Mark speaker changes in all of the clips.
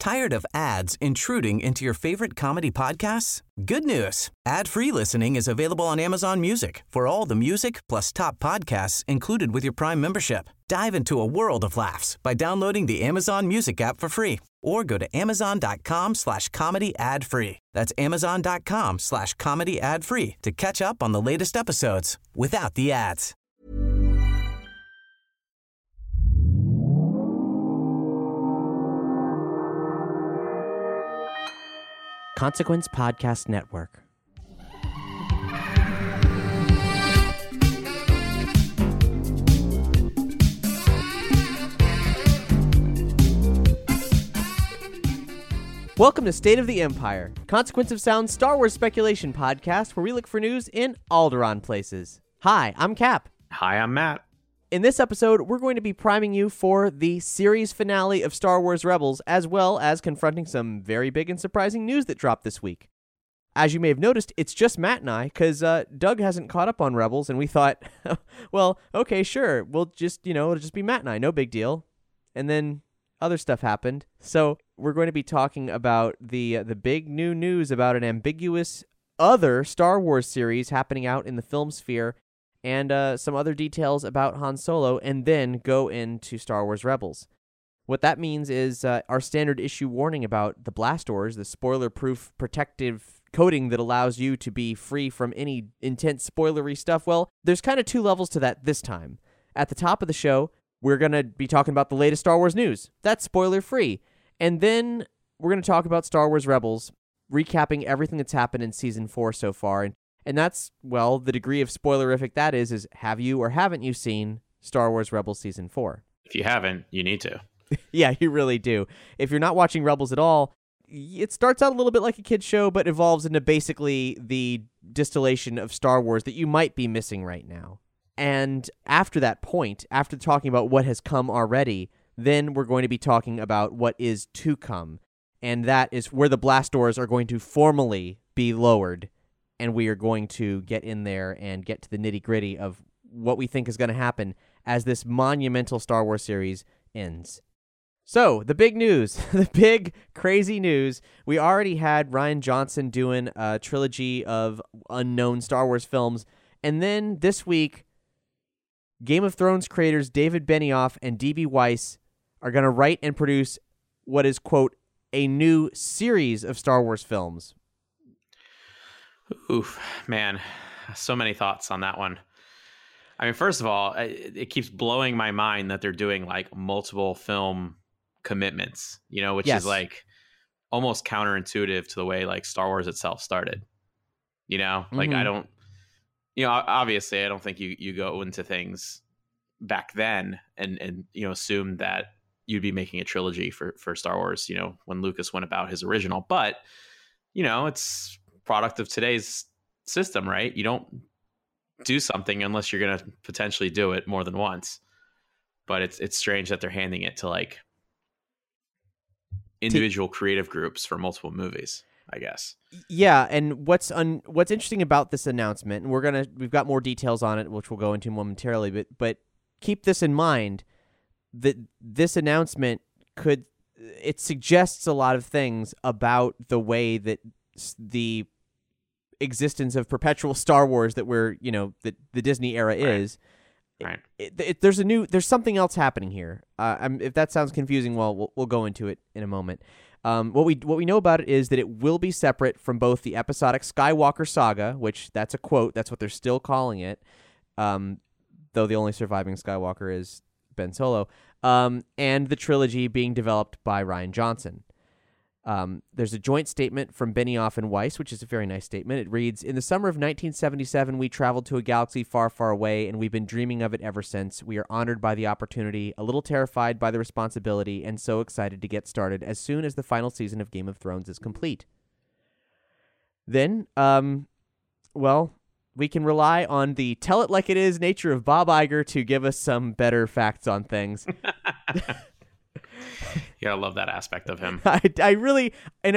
Speaker 1: Tired of ads intruding into your favorite comedy podcasts? Good news. Ad-free listening is available on Amazon Music for all the music plus top podcasts included with your Prime membership. Dive into a world of laughs by downloading the Amazon Music app for free or go to amazon.com/comedy ad-free. That's amazon.com/comedy ad-free to catch up on the latest episodes without the ads.
Speaker 2: Consequence Podcast Network. Welcome to State of the Empire, Consequence of Sound's Star Wars speculation podcast where we look for news in Alderaan places. Hi, I'm Cap.
Speaker 3: Hi, I'm Matt.
Speaker 2: In this episode, we're going to be priming you for the series finale of Star Wars Rebels, as well as confronting some very big and surprising news that dropped this week. As you may have noticed, it's just Matt and I, because Doug hasn't caught up on Rebels, and we thought, well, okay, sure, we'll just, it'll just be Matt and I, no big deal. And then other stuff happened. So we're going to be talking about the big new news about an ambiguous other Star Wars series happening out in the film sphere, and some other details about Han Solo, and then go into Star Wars Rebels. What that means is our standard issue warning about the blast doors, the spoiler-proof protective coating that allows you to be free from any intense spoilery stuff. Well, there's kind of two levels to that this time. At the top of the show, we're going to be talking about the latest Star Wars news. That's spoiler-free. And then we're going to talk about Star Wars Rebels, recapping everything that's happened in Season 4 so far, and that's, well, the degree of spoilerific that is have you or haven't you seen Star Wars Rebels Season 4?
Speaker 3: If you haven't, you need to.
Speaker 2: Yeah, you really do. If you're not watching Rebels at all, it starts out a little bit like a kid's show, but evolves into basically the distillation of Star Wars that you might be missing right now. And after that point, after talking about what has come already, then we're going to be talking about what is to come. And that is where the blast doors are going to formally be lowered. And we are going to get in there and get to the nitty-gritty of what we think is going to happen as this monumental Star Wars series ends. So, the big news, the big crazy news, we already had Rian Johnson doing a trilogy of unknown Star Wars films, and then this week, Game of Thrones creators David Benioff and D.B. Weiss are going to write and produce what is, quote, a new series of Star Wars films.
Speaker 3: Oof, man, so many thoughts on that one. I mean, first of all, it keeps blowing my mind that they're doing like multiple film commitments, which is like almost counterintuitive to the way like Star Wars itself started. Like I don't, obviously I don't think you go into things back then and assume that you'd be making a trilogy for Star Wars, when Lucas went about his original, but it's product of today's system, right? You don't do something unless you're going to potentially do it more than once. But it's strange that they're handing it to like individual creative groups for multiple movies, I guess.
Speaker 2: Yeah, and what's interesting about this announcement, and we've got more details on it, which we'll go into momentarily, but keep this in mind that this announcement it suggests a lot of things about the way that the existence of perpetual Star Wars that we're, that the Disney era is.
Speaker 3: Right.
Speaker 2: There's something else happening here. If that sounds confusing, well, we'll go into it in a moment. What we know about it is that it will be separate from both the episodic Skywalker saga, which that's a quote, that's what they're still calling it, though the only surviving Skywalker is Ben Solo, and the trilogy being developed by Rian Johnson. There's a joint statement from Benioff and Weiss, which is a very nice statement. It reads, "In the summer of 1977, we traveled to a galaxy far, far away, and we've been dreaming of it ever since. We are honored by the opportunity, a little terrified by the responsibility, and so excited to get started as soon as the final season of Game of Thrones is complete." Then, we can rely on the tell-it-like-it-is nature of Bob Iger to give us some better facts on things.
Speaker 3: You gotta love that aspect of him.
Speaker 2: I really,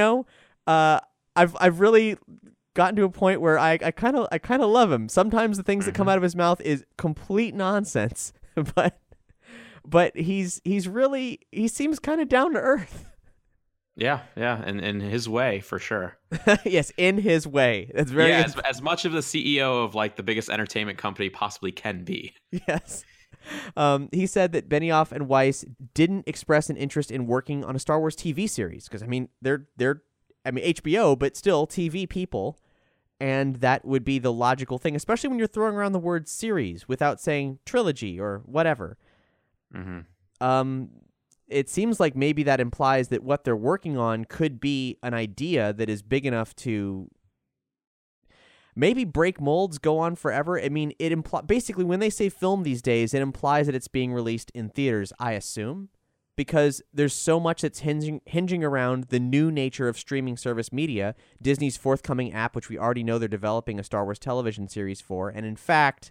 Speaker 2: I've really gotten to a point where I kind of love him. Sometimes the things that come out of his mouth is complete nonsense, but he seems kind of down to earth.
Speaker 3: Yeah, and in his way, for sure.
Speaker 2: Yes, in his way. That's very
Speaker 3: as much of the CEO of like the biggest entertainment company possibly can be.
Speaker 2: Yes. He said that Benioff and Weiss didn't express an interest in working on a Star Wars TV series because they're HBO, but still TV people, and that would be the logical thing, especially when you're throwing around the word series without saying trilogy or whatever.
Speaker 3: Mm-hmm.
Speaker 2: It seems like maybe that implies that what they're working on could be an idea that is big enough to maybe break molds, go on forever. I mean, basically when they say film these days, it implies that it's being released in theaters, I assume, because there's so much that's hinging around the new nature of streaming service media, Disney's forthcoming app, which we already know they're developing a Star Wars television series for, and in fact,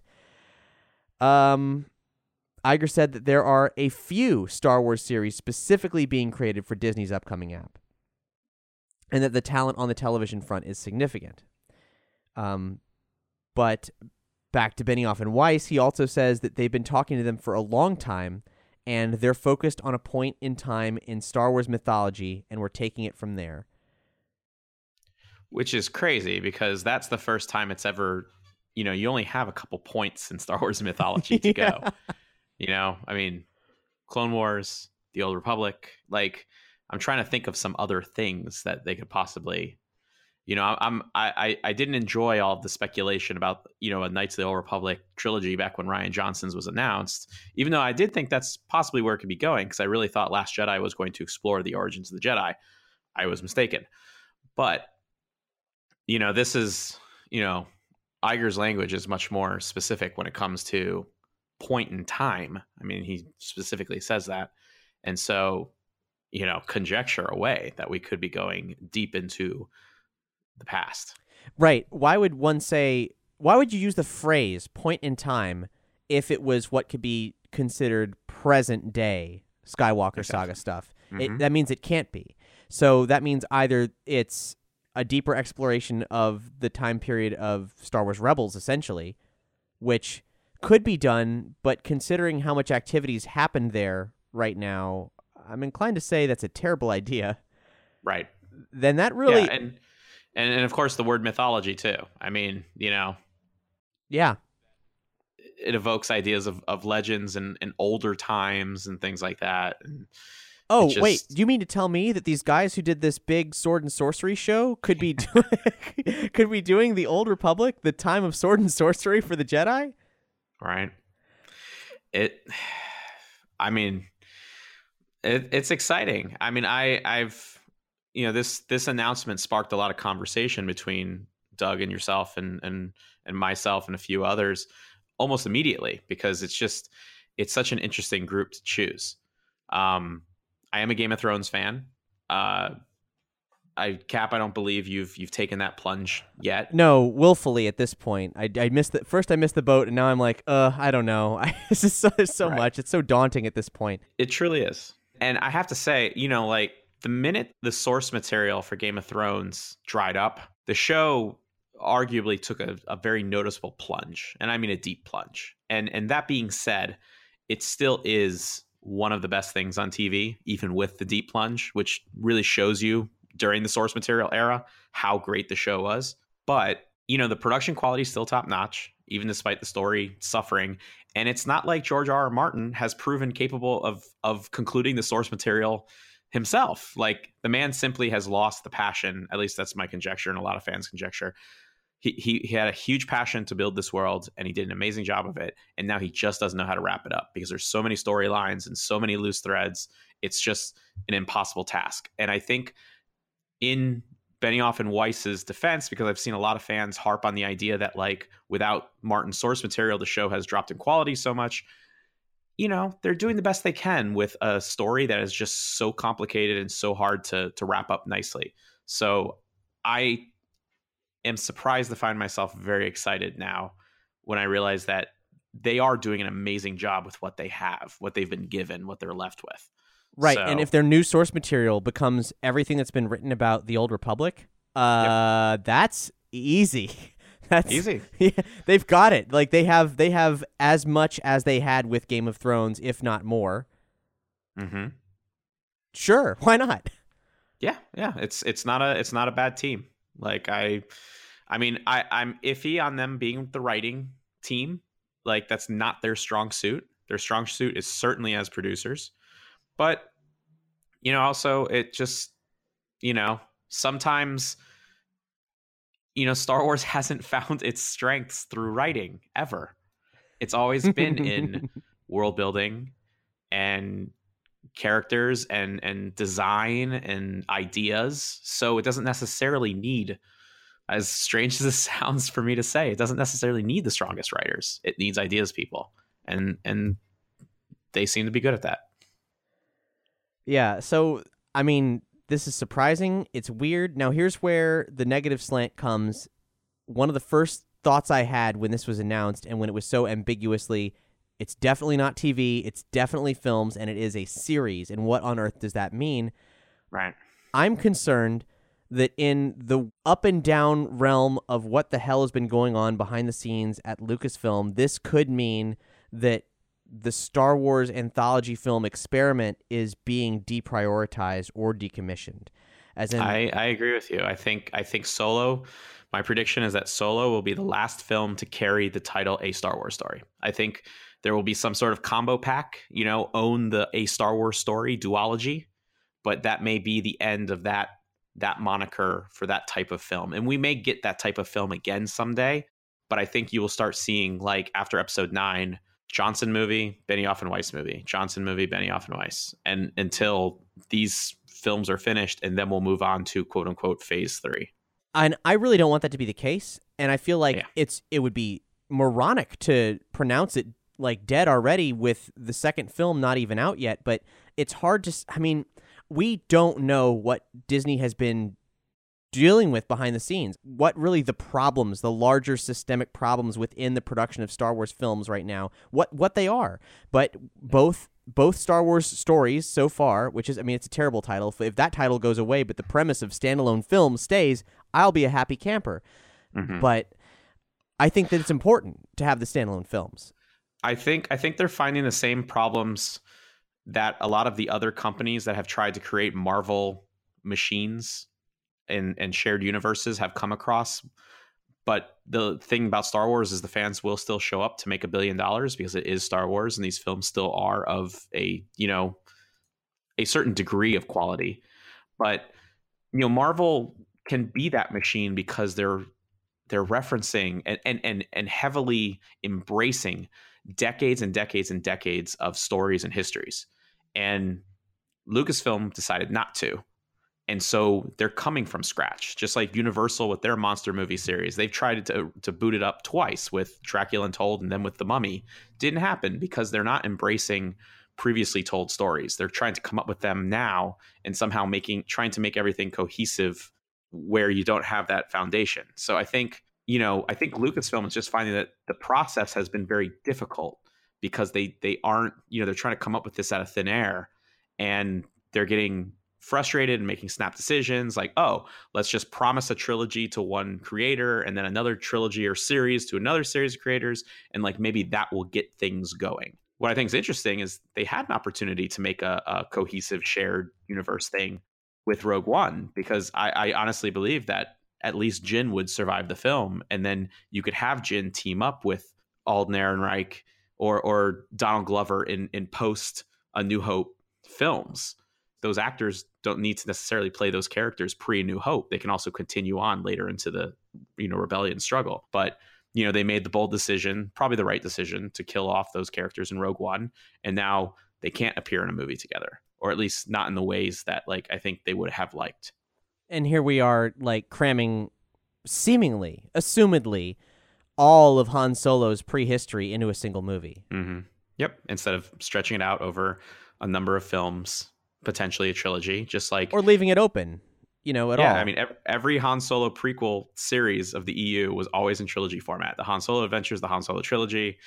Speaker 2: Iger said that there are a few Star Wars series specifically being created for Disney's upcoming app, and that the talent on the television front is significant. But back to Benioff and Weiss, he also says that they've been talking to them for a long time, and they're focused on a point in time in Star Wars mythology, and we're taking it from there.
Speaker 3: Which is crazy, because that's the first time it's ever, you only have a couple points in Star Wars mythology to go. I mean, Clone Wars, The Old Republic, like, I'm trying to think of some other things that they could possibly, I didn't enjoy all of the speculation about, a Knights of the Old Republic trilogy back when Rian Johnson's was announced, even though I did think that's possibly where it could be going, because I really thought Last Jedi was going to explore the origins of the Jedi. I was mistaken. But, this is, Iger's language is much more specific when it comes to point in time. I mean, he specifically says that. And so, conjecture away that we could be going deep into the past.
Speaker 2: Right. Why would you use the phrase point in time if it was what could be considered present day Skywalker saga stuff?
Speaker 3: Mm-hmm.
Speaker 2: That means it can't be. So that means either it's a deeper exploration of the time period of Star Wars Rebels, essentially, which could be done, but considering how much activities happened there right now, I'm inclined to say that's a terrible idea.
Speaker 3: Right.
Speaker 2: Then that really...
Speaker 3: Yeah, and of course the word mythology too. I mean,
Speaker 2: Yeah.
Speaker 3: It evokes ideas of legends and older times and things like that. And
Speaker 2: wait, do you mean to tell me that these guys who did this big sword and sorcery show could be doing the Old Republic, the time of sword and sorcery for the Jedi?
Speaker 3: Right. It's exciting. I mean, I've this announcement sparked a lot of conversation between Doug and yourself and myself and a few others almost immediately, because it's such an interesting group to choose. I am a Game of Thrones fan. I don't believe you've taken that plunge yet.
Speaker 2: No, willfully at this point. I missed the boat, and now I'm like, I don't know. There's so
Speaker 3: right.
Speaker 2: much. It's so daunting at this point.
Speaker 3: It truly is. And I have to say, like the minute the source material for Game of Thrones dried up, the show arguably took a very noticeable plunge, and I mean a deep plunge. And that being said, it still is one of the best things on TV, even with the deep plunge, which really shows you during the source material era how great the show was. But the production quality is still top notch, even despite the story suffering. And it's not like George R.R. Martin has proven capable of concluding the source material himself. Like, the man simply has lost the passion. At least that's my conjecture, and a lot of fans' conjecture. He had a huge passion to build this world, and he did an amazing job of it. And now he just doesn't know how to wrap it up, because there's so many storylines and so many loose threads. It's just an impossible task. And I think in Benioff and Weiss's defense, because I've seen a lot of fans harp on the idea that, like, without Martin's source material, the show has dropped in quality so much. They're doing the best they can with a story that is just so complicated and so hard to wrap up nicely. So I am surprised to find myself very excited now when I realize that they are doing an amazing job with what they have, what they've been given, what they're left with.
Speaker 2: Right,
Speaker 3: So,
Speaker 2: and if their new source material becomes everything that's been written about the Old Republic, that's easy. That's
Speaker 3: easy.
Speaker 2: Yeah, they've got it. Like, they have as much as they had with Game of Thrones, if not more.
Speaker 3: Mm-hmm.
Speaker 2: Sure, why not?
Speaker 3: Yeah, Yeah, it's not a bad team. Like I'm iffy on them being the writing team. Like that's not their strong suit. Their strong suit is certainly as producers. But also it just, sometimes Star Wars hasn't found its strengths through writing ever. It's always been in world building and characters and design and ideas. So it doesn't necessarily need, as strange as it sounds for me to say, it doesn't necessarily need the strongest writers. It needs ideas people. And they seem to be good at that.
Speaker 2: Yeah, so I mean, this is surprising. It's weird. Now here's where the negative slant comes. One of the first thoughts I had when this was announced and when it was so ambiguously, it's definitely not TV, it's definitely films, and it is a series. And what on earth does that mean?
Speaker 3: Right.
Speaker 2: I'm concerned that in the up and down realm of what the hell has been going on behind the scenes at Lucasfilm, this could mean that the Star Wars anthology film experiment is being deprioritized or decommissioned. As in,
Speaker 3: I agree with you. I think Solo, my prediction is that Solo will be the last film to carry the title A Star Wars Story. I think there will be some sort of combo pack, own the A Star Wars Story duology, but that may be the end of that moniker for that type of film. And we may get that type of film again someday, but I think you will start seeing, like after Episode 9, Johnson movie, Benioff and Weiss movie, Johnson movie, Benioff and Weiss, and until these films are finished, and then we'll move on to quote unquote phase 3.
Speaker 2: And I really don't want that to be the case, and I feel like it would be moronic to pronounce it like dead already with the second film not even out yet. But it's hard to. I mean, we don't know what Disney has been dealing with behind the scenes, what really the problems, the larger systemic problems within the production of Star Wars films right now, what they are. But both Star Wars stories so far, which is, I mean, it's a terrible title. If that title goes away, but the premise of standalone films stays, I'll be a happy camper. Mm-hmm. But I think that it's important to have the standalone films.
Speaker 3: I think they're finding the same problems that a lot of the other companies that have tried to create Marvel machines and shared universes have come across. But the thing about Star Wars is the fans will still show up to make $1 billion because it is Star Wars, and these films still are of a certain degree of quality. But Marvel can be that machine because they're referencing and heavily embracing decades and decades and decades of stories and histories. And Lucasfilm decided not to. And so they're coming from scratch, just like Universal with their monster movie series. They've tried to boot it up twice with Dracula Untold and then with The Mummy. Didn't happen because they're not embracing previously told stories. They're trying to come up with them now and somehow trying to make everything cohesive where you don't have that foundation. So I think Lucasfilm is just finding that the process has been very difficult because they aren't, they're trying to come up with this out of thin air, and they're getting frustrated and making snap decisions like, oh, let's just promise a trilogy to one creator and then another trilogy or series to another series of creators, and like maybe that will get things going. What I think is interesting is they had an opportunity to make a cohesive shared universe thing with Rogue One, because I honestly believe that at least Jyn would survive the film, and then you could have Jyn team up with Alden Ehrenreich or Donald Glover in post A New Hope films. Those actors don't need to necessarily play those characters pre New Hope. They can also continue on later into the rebellion struggle. But they made the bold decision, probably the right decision, to kill off those characters in Rogue One, and now they can't appear in a movie together, or at least not in the ways that I think they would have liked.
Speaker 2: And here we are cramming seemingly, assumedly, all of Han Solo's prehistory into a single movie.
Speaker 3: Mm-hmm. Yep. Instead of stretching it out over a number of films, potentially a trilogy, or
Speaker 2: leaving it open, at all.
Speaker 3: Yeah, I mean, every Han Solo prequel series of the EU was always in trilogy format. The Han Solo Adventures, the Han Solo trilogy,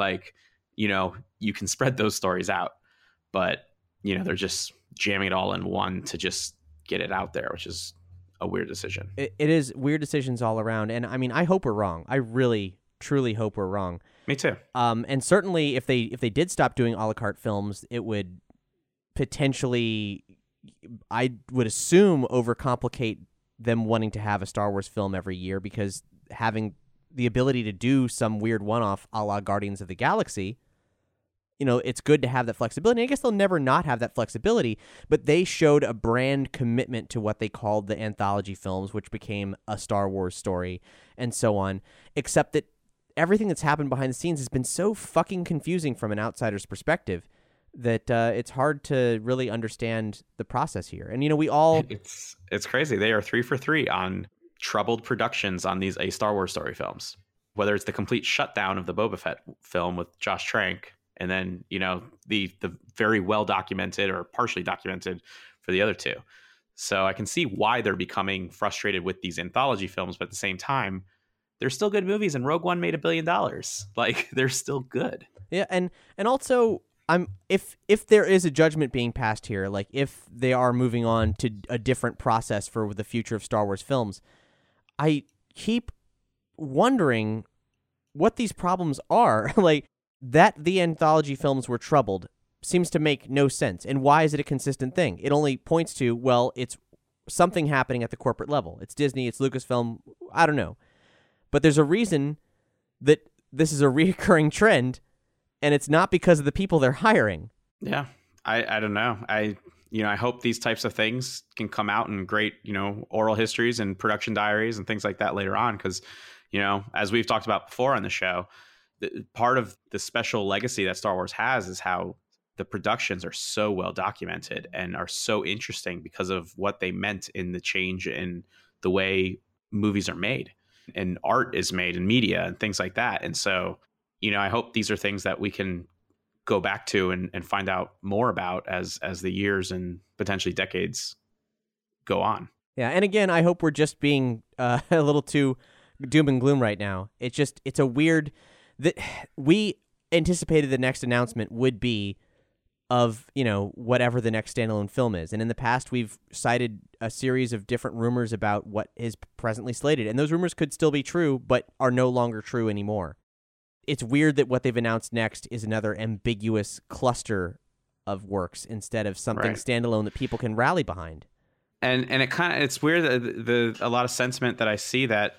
Speaker 3: you can spread those stories out, but they're just jamming it all in one to just get it out there, which is a weird decision.
Speaker 2: It is weird decisions all around, and I mean, I hope we're wrong. I really, truly hope we're wrong.
Speaker 3: Me too.
Speaker 2: And certainly, if they did stop doing a la carte films, it would potentially I would assume, overcomplicate them wanting to have a Star Wars film every year, because having the ability to do some weird one-off a la Guardians of the Galaxy, it's good to have that flexibility. I guess they'll never not have that flexibility, but they showed a brand commitment to what they called the anthology films, which became a Star Wars story and so on, except that everything that's happened behind the scenes has been so fucking confusing from an outsider's perspective that it's hard to really understand the process here. And, we all...
Speaker 3: It's crazy. They are 3 for 3 on troubled productions on these A Star Wars story films, whether it's the complete shutdown of the Boba Fett film with Josh Trank, and then, the very well documented or partially documented for the other two. So I can see why they're becoming frustrated with these anthology films, but at the same time, they're still good movies, and Rogue One made $1 billion. Like, they're still good.
Speaker 2: Yeah, and also, if there is a judgment being passed here, like if they are moving on to a different process for the future of Star Wars films, I keep wondering what these problems are. Like, that the anthology films were troubled seems to make no sense. And why is it a consistent thing? It only points to, well, it's something happening at the corporate level. It's Disney, it's Lucasfilm, I don't know. But there's a reason that this is a reoccurring trend, and it's not because of the people they're hiring.
Speaker 3: Yeah, I don't know. I hope these types of things can come out in great, oral histories and production diaries and things like that later on. Because, as we've talked about before on the show, part of the special legacy that Star Wars has is how the productions are so well documented and are so interesting because of what they meant in the change in the way movies are made and art is made in media and things like that. And so, I hope these are things that we can go back to and find out more about as the years and potentially decades go on.
Speaker 2: Yeah. And again, I hope we're just being a little too doom and gloom right now. It's a weird that we anticipated the next announcement would be of, whatever the next standalone film is. And in the past, we've cited a series of different rumors about what is presently slated. And those rumors could still be true, but are no longer true anymore. It's weird that what they've announced next is another ambiguous cluster of works instead of something standalone that people can rally behind.
Speaker 3: And it's weird that a lot of sentiment that I see that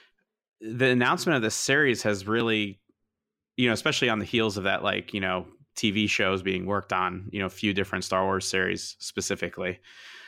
Speaker 3: the announcement of this series has really, especially on the heels of that, TV shows being worked on, a few different Star Wars series specifically.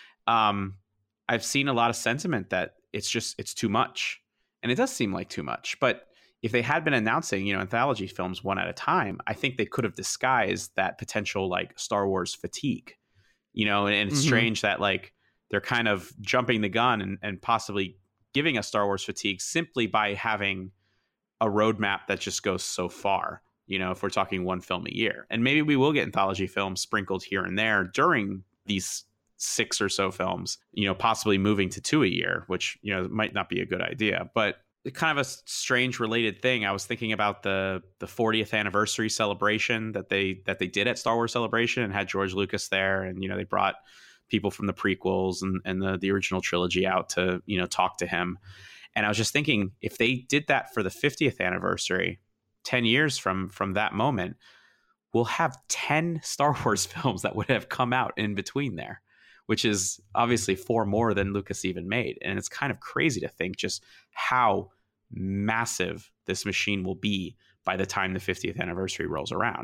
Speaker 3: I've seen a lot of sentiment that it's too much, and it does seem like too much. But if they had been announcing, anthology films one at a time, I think they could have disguised that potential Star Wars fatigue, and it's strange that they're kind of jumping the gun and possibly giving us Star Wars fatigue simply by having a roadmap that just goes so far, if we're talking one film a year. And maybe we will get anthology films sprinkled here and there during these 6 or so films, possibly moving to 2 a year, which, might not be a good idea. But kind of a strange related thing. I was thinking about the 40th anniversary celebration that they did at Star Wars Celebration and had George Lucas there. And, they brought people from the prequels and the original trilogy out to, talk to him. And I was just thinking, if they did that for the 50th anniversary, 10 years from that moment, we'll have 10 Star Wars films that would have come out in between there, which is obviously 4 more than Lucas even made. And it's kind of crazy to think just how massive this machine will be by the time the 50th anniversary rolls around.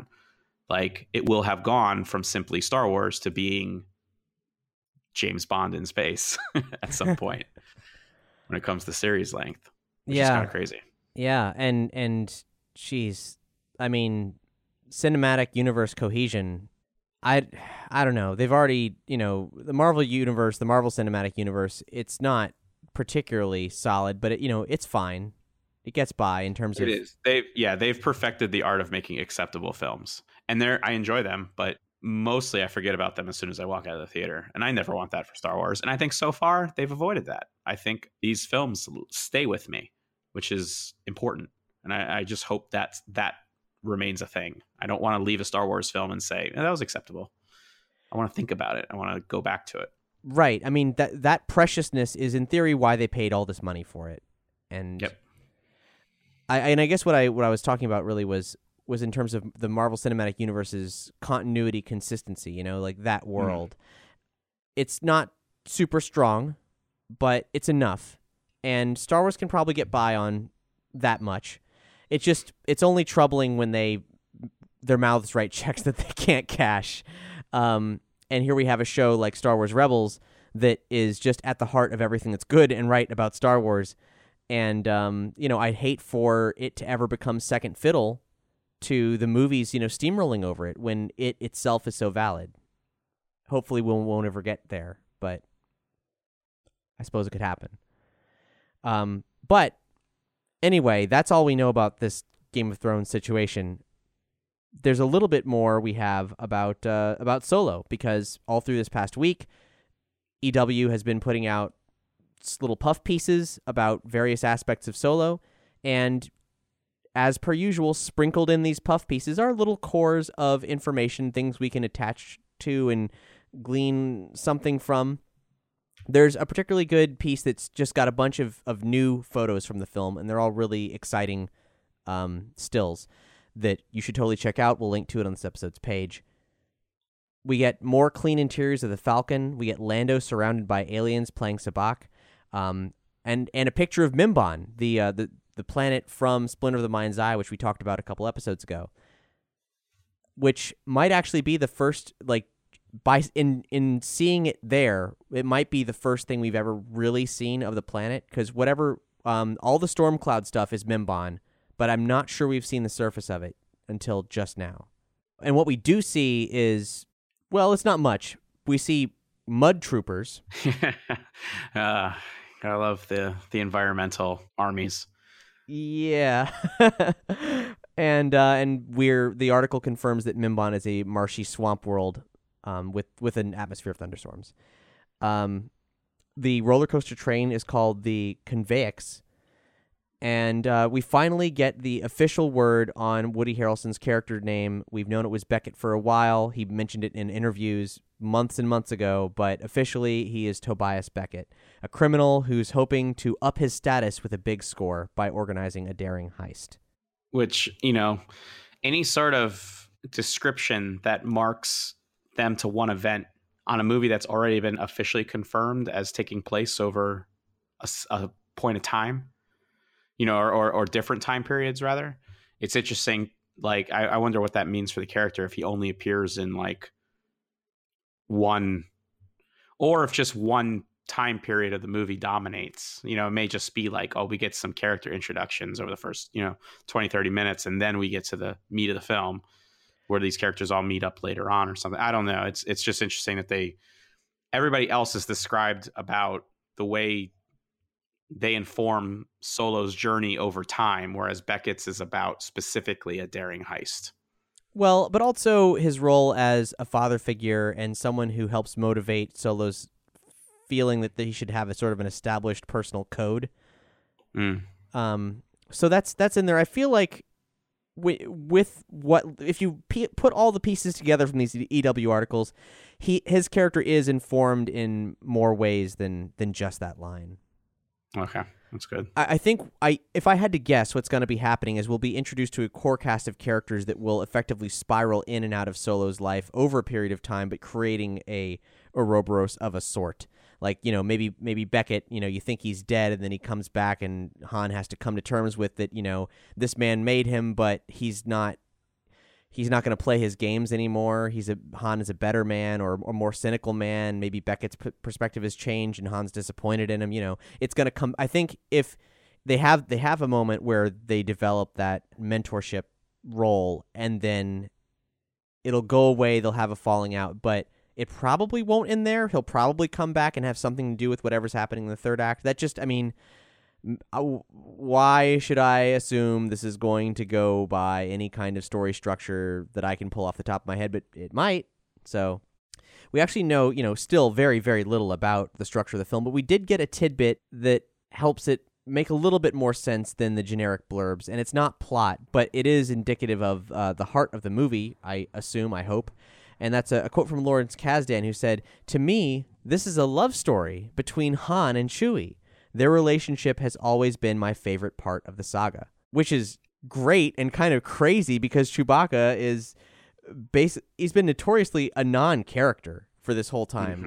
Speaker 3: It will have gone from simply Star Wars to being James Bond in space at some point when it comes to series length, which is kind of crazy.
Speaker 2: Yeah. And geez, I mean, cinematic universe cohesion, I don't know. They've already, the Marvel universe, the Marvel Cinematic Universe, it's not particularly solid, but it's fine. It gets by in terms of...
Speaker 3: It is. They've perfected the art of making acceptable films. And I enjoy them, but mostly I forget about them as soon as I walk out of the theater. And I never want that for Star Wars. And I think so far they've avoided that. I think these films stay with me, which is important. And I just hope that remains a thing. I don't want to leave a Star Wars film and say, that was acceptable. I want to think about it. I want to go back to it.
Speaker 2: Right. I mean, that preciousness is in theory why they paid all this money for it. And
Speaker 3: yep.
Speaker 2: I guess what I was talking about really was in terms of the Marvel Cinematic Universe's continuity, consistency, that world. It's not super strong, but it's enough. And Star Wars can probably get by on that much. It's only troubling when their mouths write checks that they can't cash. And here we have a show like Star Wars Rebels that is just at the heart of everything that's good and right about Star Wars. And, I'd hate for it to ever become second fiddle to the movies, steamrolling over it when it itself is so valid. Hopefully we won't ever get there, but I suppose it could happen. But anyway, that's all we know about this Game of Thrones situation. There's a little bit more we have about Solo, because all through this past week, EW has been putting out little puff pieces about various aspects of Solo, and as per usual, sprinkled in these puff pieces are little cores of information, things we can attach to and glean something from. There's a particularly good piece that's just got a bunch of new photos from the film, and they're all really exciting stills that you should totally check out. We'll link to it on this episode's page. We get more clean interiors of the Falcon. We get Lando surrounded by aliens playing Sabacc. And a picture of Mimban, the planet from Splinter of the Mind's Eye, which we talked about a couple episodes ago, which might actually be the first, in seeing it there, it might be the first thing we've ever really seen of the planet, because all the Stormcloud stuff is Mimban, but I'm not sure we've seen the surface of it until just now. And what we do see is, well, it's not much. We see mud troopers.
Speaker 3: I love the environmental armies.
Speaker 2: Yeah. and the article confirms that Mimban is a marshy swamp world with an atmosphere of thunderstorms. The roller coaster train is called the Convex, and we finally get the official word on Woody Harrelson's character name. We've known it was Beckett for a while. He mentioned it in interviews months and months ago, but officially he is Tobias Beckett, a criminal who's hoping to up his status with a big score by organizing a daring heist.
Speaker 3: Which, any sort of description that marks them to one event on a movie that's already been officially confirmed as taking place over a point of time, or different time periods, rather. It's interesting. I wonder what that means for the character if he only appears in one, or if just one time period of the movie dominates. It may just be we get some character introductions over the first 20, 30 minutes, and then we get to the meat of the film where these characters all meet up later on or something. I don't know. It's just interesting that everybody else is described about the way they inform Solo's journey over time, whereas Beckett's is about specifically a daring heist.
Speaker 2: Well, but also his role as a father figure and someone who helps motivate Solo's feeling that he should have a sort of an established personal code. So that's in there. I feel like with what, if you put all the pieces together from these EW articles, his character is informed in more ways than just that line.
Speaker 3: Okay, that's good.
Speaker 2: I think if I had to guess, what's going to be happening is we'll be introduced to a core cast of characters that will effectively spiral in and out of Solo's life over a period of time, but creating a Ouroboros of a sort. Maybe Beckett, you think he's dead, and then he comes back, and Han has to come to terms with that. This man made him, but he's not going to play his games anymore. Han is a better man or a more cynical man. Maybe Beckett's perspective has changed and Han's disappointed in him. It's going to come. I think if they have a moment where they develop that mentorship role, and then it'll go away. They'll have a falling out, but it probably won't end there. He'll probably come back and have something to do with whatever's happening in the third act. Why should I assume this is going to go by any kind of story structure that I can pull off the top of my head? But it might. So we actually know, still very, very little about the structure of the film, but we did get a tidbit that helps it make a little bit more sense than the generic blurbs. And it's not plot, but it is indicative of the heart of the movie, I assume, I hope. And that's a quote from Lawrence Kasdan, who said, "To me, this is a love story between Han and Chewie. Their relationship has always been my favorite part of the saga," which is great and kind of crazy because Chewbacca is he's been notoriously a non-character for this whole time. Mm-hmm.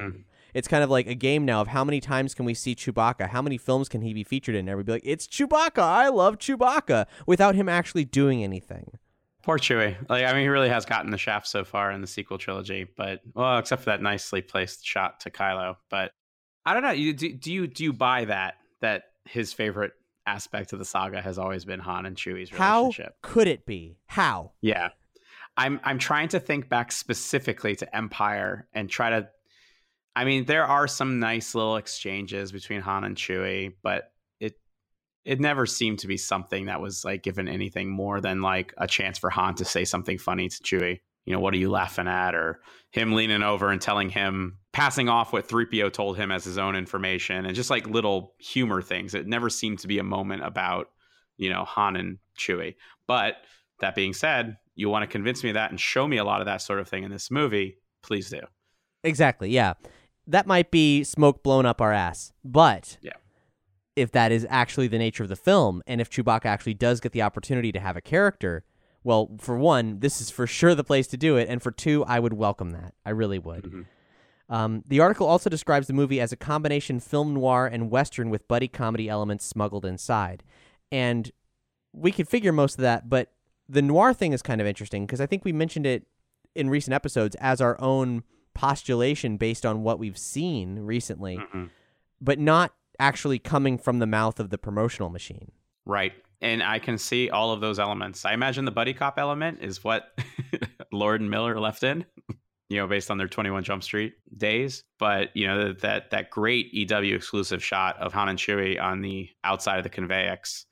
Speaker 2: It's kind of like a game now of how many times can we see Chewbacca? How many films can he be featured in? Everybody be like, it's Chewbacca. I love Chewbacca, without him actually doing anything.
Speaker 3: Poor Chewie. He really has gotten the shaft so far in the sequel trilogy, but except for that nicely placed shot to Kylo. But I don't know. Do you buy that his favorite aspect of the saga has always been Han and Chewie's relationship?
Speaker 2: How could it be? How?
Speaker 3: Yeah, I'm trying to think back specifically to Empire and try to. I mean, there are some nice little exchanges between Han and Chewie, but it never seemed to be something that was like given anything more than like a chance for Han to say something funny to Chewie. What are you laughing at? Or him leaning over and telling him, passing off what 3PO told him as his own information, and just like little humor things. It never seemed to be a moment about, Han and Chewie. But that being said, you want to convince me of that and show me a lot of that sort of thing in this movie, please do.
Speaker 2: Exactly, yeah. That might be smoke blown up our ass, but
Speaker 3: yeah.
Speaker 2: If that is actually the nature of the film, and if Chewbacca actually does get the opportunity to have a character, well, for one, this is for sure the place to do it, and for two, I would welcome that. I really would. Mm-hmm. The article also describes the movie as a combination film noir and Western with buddy comedy elements smuggled inside. And we could figure most of that, but the noir thing is kind of interesting, because I think we mentioned it in recent episodes as our own postulation based on what we've seen recently, but not actually coming from the mouth of the promotional machine.
Speaker 3: Right. And I can see all of those elements. I imagine the buddy cop element is what Lord and Miller left in, based on their 21 Jump Street days. But, that great EW exclusive shot of Han and Chewie on the outside of the conveyex.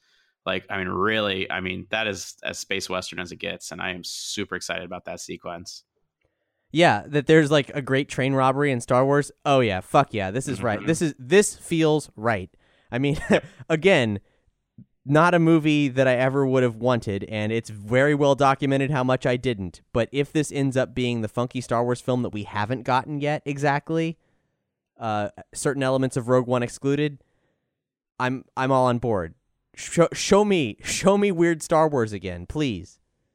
Speaker 3: That is as space Western as it gets. And I am super excited about that sequence.
Speaker 2: Yeah, that there's like a great train robbery in Star Wars. Oh yeah, fuck yeah, this is right. This feels right. I mean, again, not a movie that I ever would have wanted, and it's very well documented how much I didn't. But if this ends up being the funky Star Wars film that we haven't gotten yet, exactly, certain elements of Rogue One excluded, I'm all on board. Show me weird Star Wars again, please.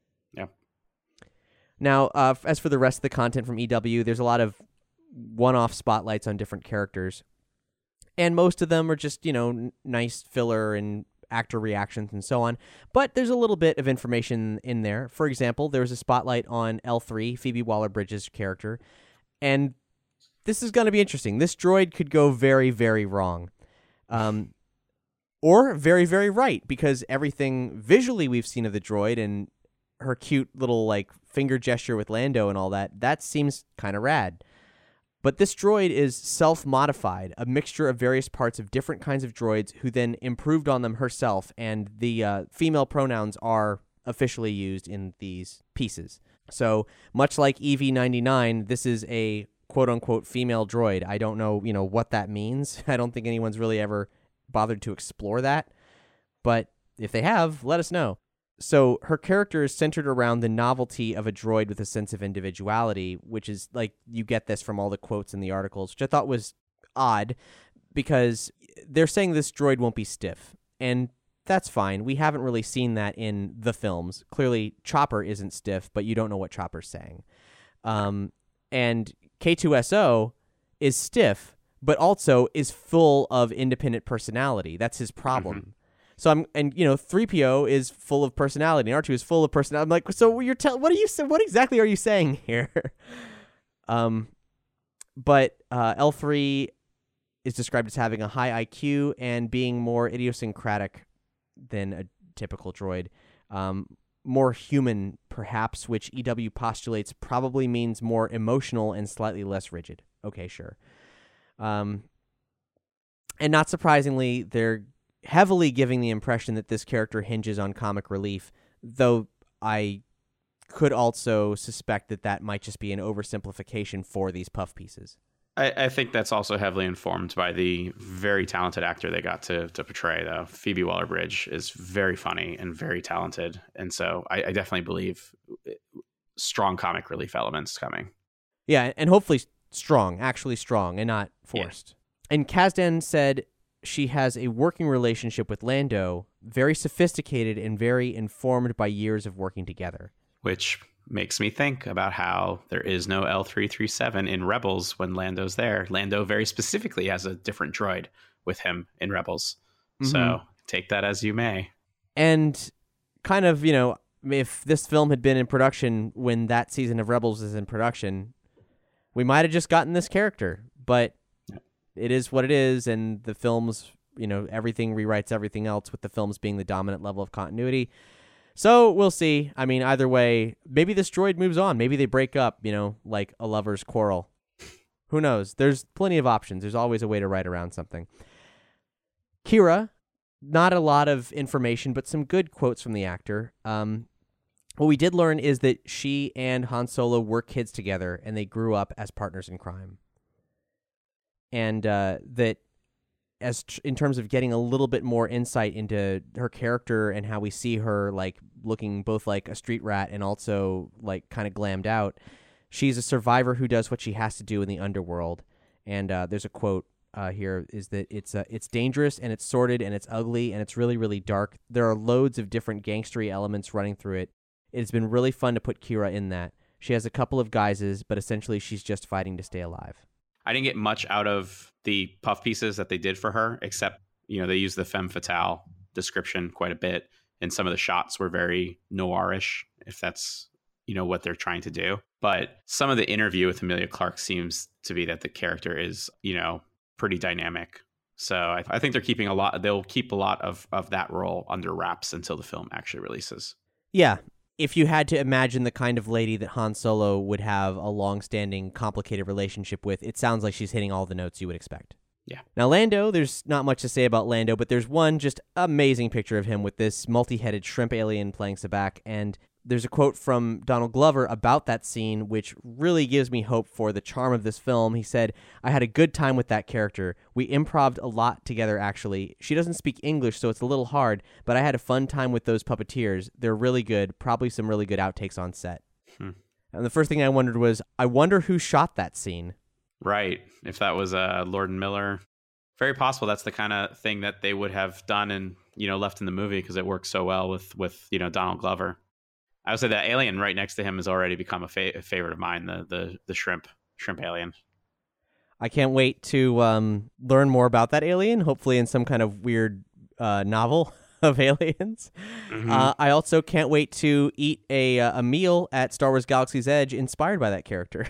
Speaker 2: Now, as for the rest of the content from EW, there's a lot of one-off spotlights on different characters. And most of them are just, nice filler and actor reactions and so on. But there's a little bit of information in there. For example, there's a spotlight on L3, Phoebe Waller-Bridge's character. And this is going to be interesting. This droid could go very, very wrong. Or very, very right, because everything visually we've seen of the droid and her cute little finger gesture with Lando and all that seems kind of rad. But this droid is self-modified, a mixture of various parts of different kinds of droids who then improved on them herself, and the female pronouns are officially used in these pieces. So much like EV-99, this is a quote-unquote female droid. I don't know, what that means. I don't think anyone's really ever bothered to explore that. But if they have, let us know. So her character is centered around the novelty of a droid with a sense of individuality, which is you get this from all the quotes in the articles, which I thought was odd because they're saying this droid won't be stiff. And that's fine. We haven't really seen that in the films. Clearly, Chopper isn't stiff, but you don't know what Chopper's saying. And K2SO is stiff, but also is full of independent personality. That's his problem. Mm-hmm. So 3PO is full of personality, and R2 is full of personality. I'm like, so what exactly are you saying here? But L3 is described as having a high IQ and being more idiosyncratic than a typical droid. More human, perhaps, which EW postulates probably means more emotional and slightly less rigid. Okay, sure. And not surprisingly, they're heavily giving the impression that this character hinges on comic relief, though I could also suspect that might just be an oversimplification for these puff pieces.
Speaker 3: I think that's also heavily informed by the very talented actor they got to portray, though. Phoebe Waller-Bridge is very funny and very talented, and so I definitely believe strong comic relief elements coming.
Speaker 2: Yeah, and hopefully actually strong, and not forced. Yeah. And Kasdan said she has a working relationship with Lando, very sophisticated and very informed by years of working together.
Speaker 3: Which makes me think about how there is no L337 in Rebels when Lando's there. Lando very specifically has a different droid with him in Rebels. Mm-hmm. So take that as you may.
Speaker 2: And kind of, if this film had been in production when that season of Rebels is in production, we might have just gotten this character. But it is what it is, and the films, everything rewrites everything else, with the films being the dominant level of continuity. So we'll see. I mean, either way, maybe this droid moves on. Maybe they break up, like a lover's quarrel. Who knows? There's plenty of options. There's always a way to write around something. Qi'ra, not a lot of information, but some good quotes from the actor. What we did learn is that she and Han Solo were kids together, and they grew up as partners in crime. And that in terms of getting a little bit more insight into her character and how we see her like looking both like a street rat and also like kind of glammed out, she's a survivor who does what she has to do in the underworld. And there's a quote here is that it's dangerous and it's sordid and it's ugly and it's really, really dark. There are loads of different gangstery elements running through it. It's been really fun to put Qi'ra in that. She has a couple of guises, but essentially she's just fighting to stay alive.
Speaker 3: I didn't get much out of the puff pieces that they did for her, except, they used the femme fatale description quite a bit. And some of the shots were very noirish, if that's, what they're trying to do. But some of the interview with Emilia Clarke seems to be that the character is, pretty dynamic. So I think they'll keep a lot of that role under wraps until the film actually releases.
Speaker 2: Yeah. If you had to imagine the kind of lady that Han Solo would have a long-standing, complicated relationship with, it sounds like she's hitting all the notes you would expect.
Speaker 3: Yeah.
Speaker 2: Now, Lando, there's not much to say about Lando, but there's one just amazing picture of him with this multi-headed shrimp alien playing sabacc, and there's a quote from Donald Glover about that scene, which really gives me hope for the charm of this film. He said, "I had a good time with that character. We improv'd a lot together, actually. She doesn't speak English, so it's a little hard, but I had a fun time with those puppeteers. They're really good, probably some really good outtakes on set." And the first thing I wondered was, I wonder who shot that scene.
Speaker 3: Right. If that was Lord and Miller. Very possible that's the kind of thing that they would have done and, left in the movie because it works so well with Donald Glover. I would say that alien right next to him has already become a favorite of mine, the shrimp alien.
Speaker 2: I can't wait to learn more about that alien, hopefully in some kind of weird novel of aliens. Mm-hmm. I also can't wait to eat a meal at Star Wars Galaxy's Edge inspired by that character.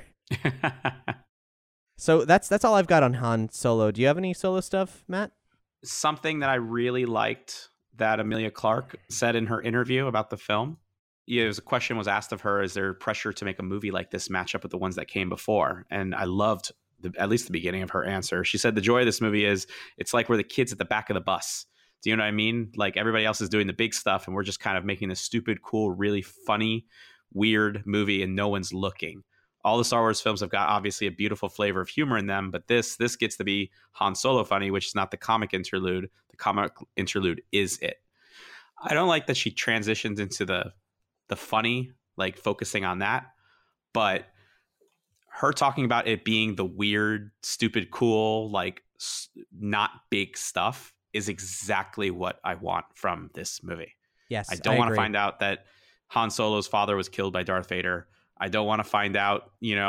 Speaker 2: So that's all I've got on Han Solo. Do you have any Solo stuff, Matt?
Speaker 3: Something that I really liked that Emilia Clarke said in her interview about the film. A question was asked of her, is there pressure to make a movie like this match up with the ones that came before? And I loved at least the beginning of her answer. She said the joy of this movie is it's like we're the kids at the back of the bus. Do you know what I mean? Like everybody else is doing the big stuff and we're just kind of making this stupid, cool, really funny, weird movie and no one's looking. All the Star Wars films have got obviously a beautiful flavor of humor in them, but this gets to be Han Solo funny, which is not the comic interlude. The comic interlude is it. I don't like that she transitions into the funny, like focusing on that, but her talking about it being the weird, stupid, cool, like not big stuff is exactly what I want from this movie.
Speaker 2: Yes,
Speaker 3: I don't want to find out that Han Solo's father was killed by Darth Vader. I don't want to find out,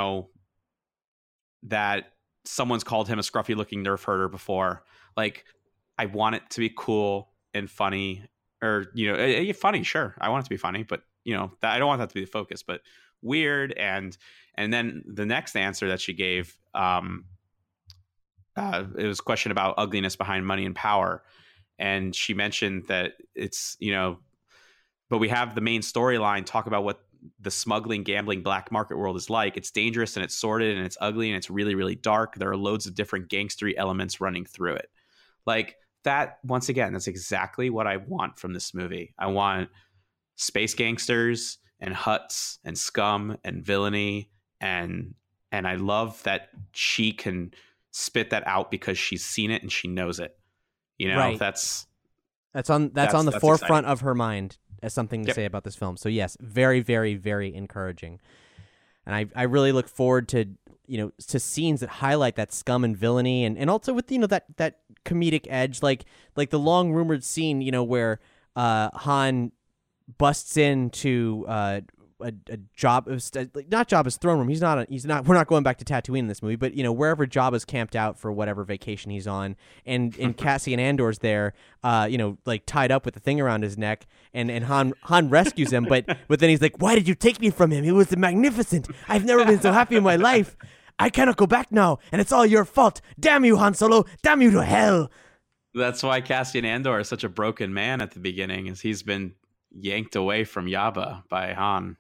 Speaker 3: that someone's called him a scruffy looking nerf herder before. Like, I want it to be cool and funny, or, funny. Sure. I want it to be funny, but I don't want that to be the focus, but weird. And then the next answer that she gave, it was a question about ugliness behind money and power. And she mentioned that it's, but we have the main storyline talk about what the smuggling, gambling, black market world is like. It's dangerous and it's sordid and it's ugly and it's really, really dark. There are loads of different gangstery elements running through it. Like that, once again, that's exactly what I want from this movie. I want space gangsters and huts and scum and villainy. And I love that she can spit that out because she's seen it and she knows it.
Speaker 2: Right.
Speaker 3: That's
Speaker 2: on the forefront
Speaker 3: exciting.
Speaker 2: Of her mind as something to say about this film. So yes, very, very, very encouraging. And I really look forward to, to scenes that highlight that scum and villainy and also with, that comedic edge, like the long rumored scene, where Han busts into a job, not Jabba's throne room. He's not. We're not going back to Tatooine in this movie, but wherever Jabba's camped out for whatever vacation he's on, and Cassian Andor's there, like tied up with the thing around his neck, and Han rescues him, but then he's like, "Why did you take me from him? He was magnificent. I've never been so happy in my life. I cannot go back now, and it's all your fault. Damn you, Han Solo! Damn you to hell!"
Speaker 3: That's why Cassian Andor is such a broken man at the beginning, is he's been yanked away from Jabba by Han.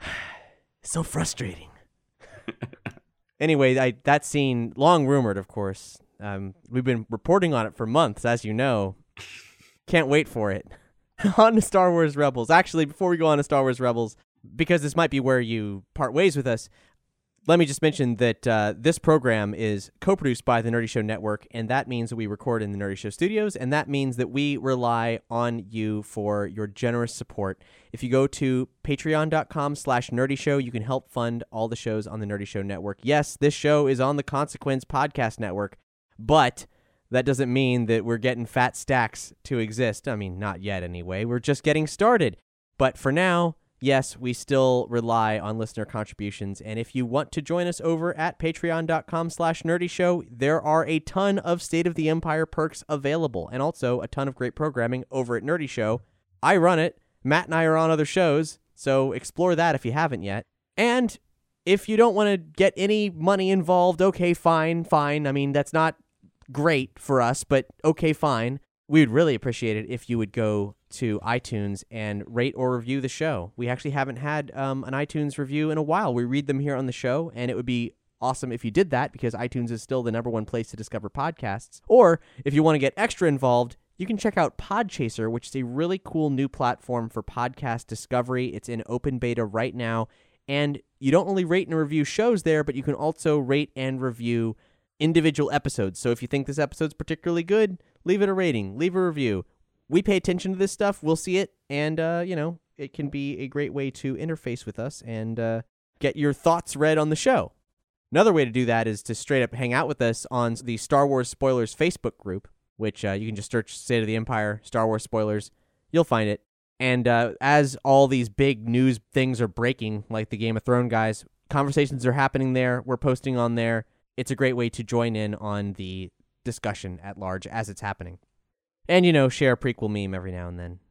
Speaker 2: So frustrating. Anyway, that scene, long rumored, of course. We've been reporting on it for months, as you know. Can't wait for it. On to Star Wars Rebels. Actually, before we go on to Star Wars Rebels, because this might be where you part ways with us, let me just mention that this program is co-produced by the Nerdy Show Network, and that means that we record in the Nerdy Show studios, and that means that we rely on you for your generous support. If you go to patreon.com/nerdyshow, you can help fund all the shows on the Nerdy Show Network. Yes, this show is on the Consequence Podcast Network, but that doesn't mean that we're getting fat stacks to exist. I mean, not yet anyway. We're just getting started. But for now, yes, we still rely on listener contributions, and if you want to join us over at patreon.com/nerdyshow, there are a ton of State of the Empire perks available, and also a ton of great programming over at Nerdy Show. I run it. Matt and I are on other shows, so explore that if you haven't yet. And if you don't want to get any money involved, okay, fine. I mean, that's not great for us, but okay, fine. We would really appreciate it if you would go to iTunes and rate or review the show. We actually haven't had an iTunes review in a while. We read them here on the show, and it would be awesome if you did that, because iTunes is still the #1 place to discover podcasts. Or if you want to get extra involved, you can check out Podchaser, which is a really cool new platform for podcast discovery. It's in open beta right now, and you don't only rate and review shows there, but you can also rate and review individual episodes. So if you think this episode's particularly good, leave it a rating, leave a review. We pay attention to this stuff. We'll see it, and, it can be a great way to interface with us and get your thoughts read on the show. Another way to do that is to straight up hang out with us on the Star Wars Spoilers Facebook group, which you can just search State of the Empire, Star Wars Spoilers. You'll find it. And as all these big news things are breaking, like the Game of Thrones guys, conversations are happening there. We're posting on there. It's a great way to join in on the discussion at large as it's happening. And, share a prequel meme every now and then.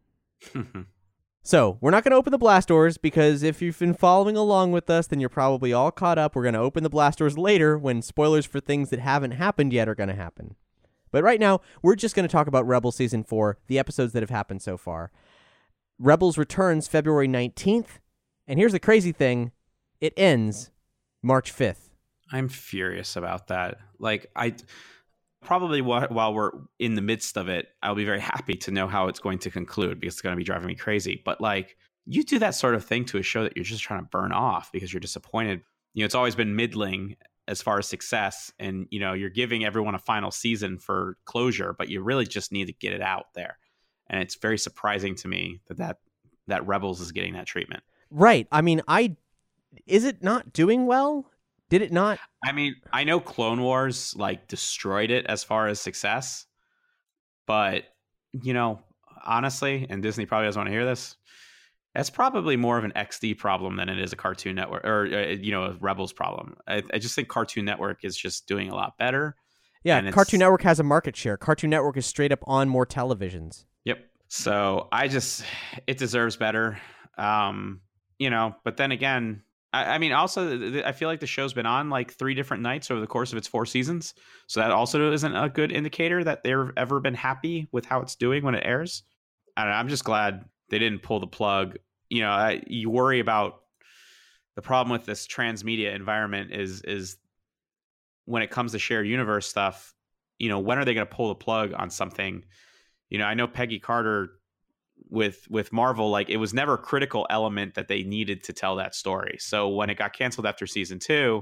Speaker 2: So, we're not going to open the blast doors, because if you've been following along with us, then you're probably all caught up. We're going to open the blast doors later when spoilers for things that haven't happened yet are going to happen. But right now, we're just going to talk about Rebels Season 4, the episodes that have happened so far. Rebels returns February 19th, and here's the crazy thing. It ends March 5th.
Speaker 3: I'm furious about that. Probably while we're in the midst of it, I'll be very happy to know how it's going to conclude, because it's going to be driving me crazy. But you do that sort of thing to a show that you're just trying to burn off because you're disappointed. It's always been middling as far as success, and you're giving everyone a final season for closure, but you really just need to get it out there. And it's very surprising to me that Rebels is getting that treatment.
Speaker 2: Right. I mean, is it not doing well? Did it not?
Speaker 3: I mean, I know Clone Wars destroyed it as far as success, but honestly, and Disney probably doesn't want to hear this, that's probably more of an XD problem than it is a Cartoon Network or a Rebels problem. I just think Cartoon Network is just doing a lot better.
Speaker 2: Yeah, Cartoon Network has a market share. Cartoon Network is straight up on more televisions.
Speaker 3: Yep. So it deserves better. But then again, I mean, also, I feel like the show's been on 3 different nights over the course of its 4 seasons. So that also isn't a good indicator that they've ever been happy with how it's doing when it airs. I don't know, I'm just glad they didn't pull the plug. You worry about the problem with this transmedia environment is when it comes to shared universe stuff, when are they going to pull the plug on something? I know Peggy Carter with Marvel, it was never a critical element that they needed to tell that story. So when it got canceled after season 2,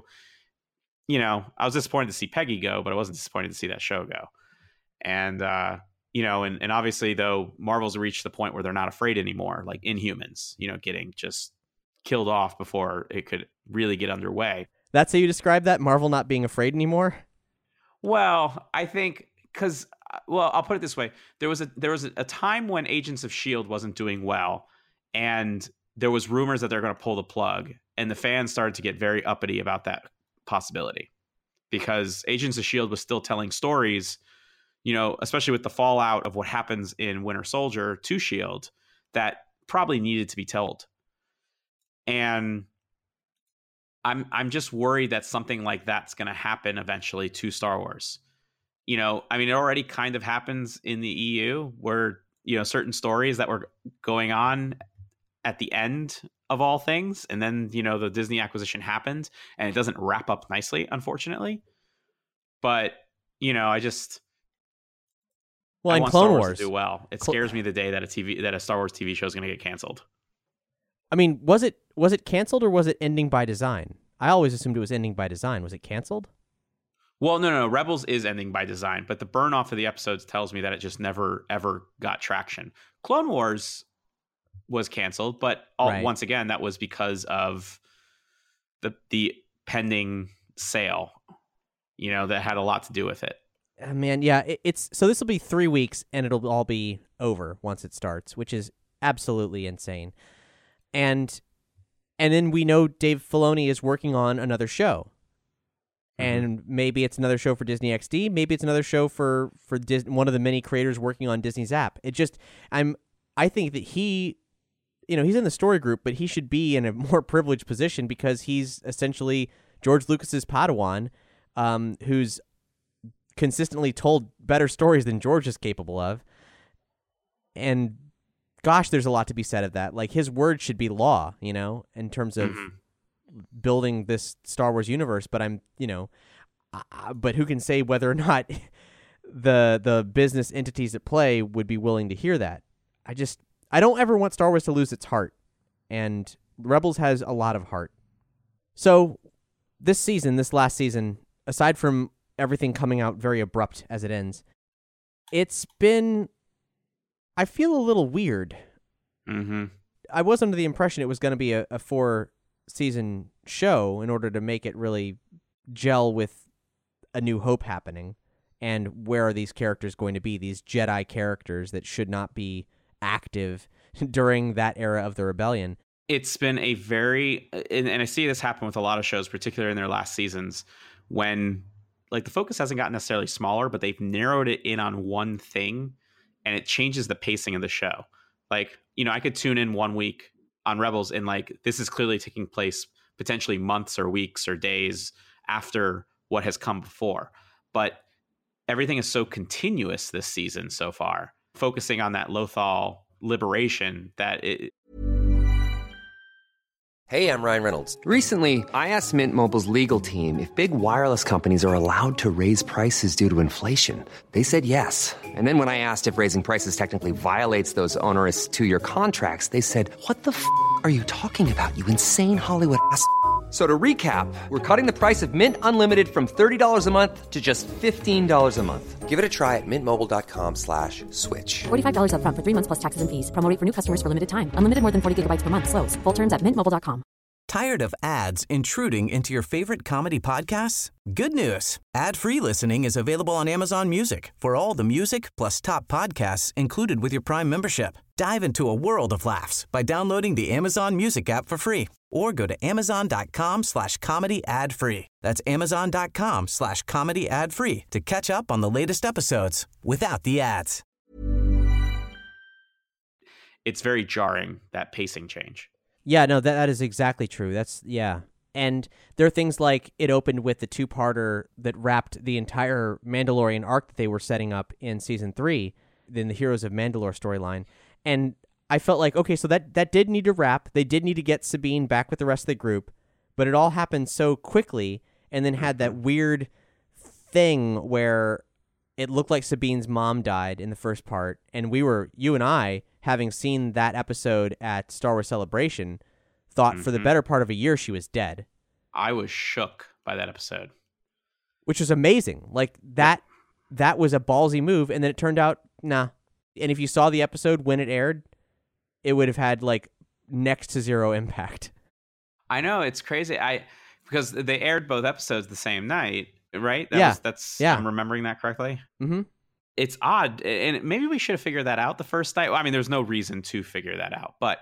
Speaker 3: I was disappointed to see Peggy go, but I wasn't disappointed to see that show go. And and obviously, though, Marvel's reached the point where they're not afraid anymore, like Inhumans, getting just killed off before it could really get underway.
Speaker 2: That's how you describe that? Marvel not being afraid anymore?
Speaker 3: Well, I think because I'll put it this way. There was a time when Agents of S.H.I.E.L.D. wasn't doing well, and there was rumors that they're going to pull the plug, and the fans started to get very uppity about that possibility because Agents of S.H.I.E.L.D. was still telling stories, especially with the fallout of what happens in Winter Soldier to S.H.I.E.L.D. that probably needed to be told. And I'm just worried that something like that's going to happen eventually to Star Wars. It already kind of happens in the EU where, certain stories that were going on at the end of all things. And then, the Disney acquisition happened and it doesn't wrap up nicely, unfortunately. But, I want
Speaker 2: Clone
Speaker 3: Star Wars
Speaker 2: Wars
Speaker 3: to do well. It scares me the day that a Star Wars TV show is going to get canceled.
Speaker 2: Was it canceled or was it ending by design? I always assumed it was ending by design. Was it canceled?
Speaker 3: Well, no. Rebels is ending by design, but the burn off of the episodes tells me that it just never, ever got traction. Clone Wars was canceled, but once again, that was because of the pending sale, that had a lot to do with it.
Speaker 2: Man, yeah, so this will be 3 weeks and it'll all be over once it starts, which is absolutely insane. And then we know Dave Filoni is working on another show. And maybe it's another show for Disney XD. Maybe it's another show for one of the many creators working on Disney's app. I think that he's in the story group, but he should be in a more privileged position because he's essentially George Lucas's Padawan, who's consistently told better stories than George is capable of. And gosh, there's a lot to be said of that. Like, his word should be law, in terms of building this Star Wars universe. But but who can say whether or not the business entities at play would be willing to hear that? I don't ever want Star Wars to lose its heart, and Rebels has a lot of heart. So this last season, aside from everything coming out very abrupt as it ends, I feel a little weird. I was under the impression it was going to be a 4-season show in order to make it really gel with A New Hope happening. And where are these characters going to be? These Jedi characters that should not be active during that era of the rebellion.
Speaker 3: It's been a very, and I see this happen with a lot of shows, particularly in their last seasons, when the focus hasn't gotten necessarily smaller, but they've narrowed it in on one thing, and it changes the pacing of the show. I could tune in 1 week on Rebels and this is clearly taking place potentially months or weeks or days after what has come before. But everything is so continuous this season so far, focusing on that Lothal liberation that it...
Speaker 4: Hey, I'm Ryan Reynolds. Recently, I asked Mint Mobile's legal team if big wireless companies are allowed to raise prices due to inflation. They said yes. And then when I asked if raising prices technically violates those onerous 2-year contracts, they said, "What the f*** are you talking about, you insane Hollywood ass?" So to recap, we're cutting the price of Mint Unlimited from $30 a month to just $15 a month. Give it a try at mintmobile.com/switch.
Speaker 5: $45 up front for 3 months plus taxes and fees. Promo rate for new customers for limited time. Unlimited more than 40 gigabytes per month. Slows full terms at mintmobile.com.
Speaker 1: Tired of ads intruding into your favorite comedy podcasts? Good news. Ad-free listening is available on Amazon Music for all the music plus top podcasts included with your Prime membership. Dive into a world of laughs by downloading the Amazon Music app for free or go to amazon.com/comedy ad-free. That's amazon.com/comedy ad-free to catch up on the latest episodes without the ads.
Speaker 3: It's very jarring, that pacing change.
Speaker 2: Yeah, no, that is exactly true. And there are things like it opened with the 2-parter that wrapped the entire Mandalorian arc that they were setting up in Season 3, in the Heroes of Mandalore storyline. And I felt like, okay, so that did need to wrap. They did need to get Sabine back with the rest of the group, but it all happened so quickly and then had that weird thing where it looked like Sabine's mom died in the first part, and you and I, having seen that episode at Star Wars Celebration, thought for the better part of a year she was dead.
Speaker 3: I was shook by that episode.
Speaker 2: Which was amazing. That was a ballsy move, and then it turned out, nah. And if you saw the episode when it aired, it would have had next to zero impact.
Speaker 3: I know, it's crazy. Because they aired both episodes the same night, right?
Speaker 2: Yeah.
Speaker 3: I'm remembering that correctly.
Speaker 2: Mm-hmm.
Speaker 3: It's odd, and maybe we should have figured that out the first night. Well, I mean, there's no reason to figure that out, but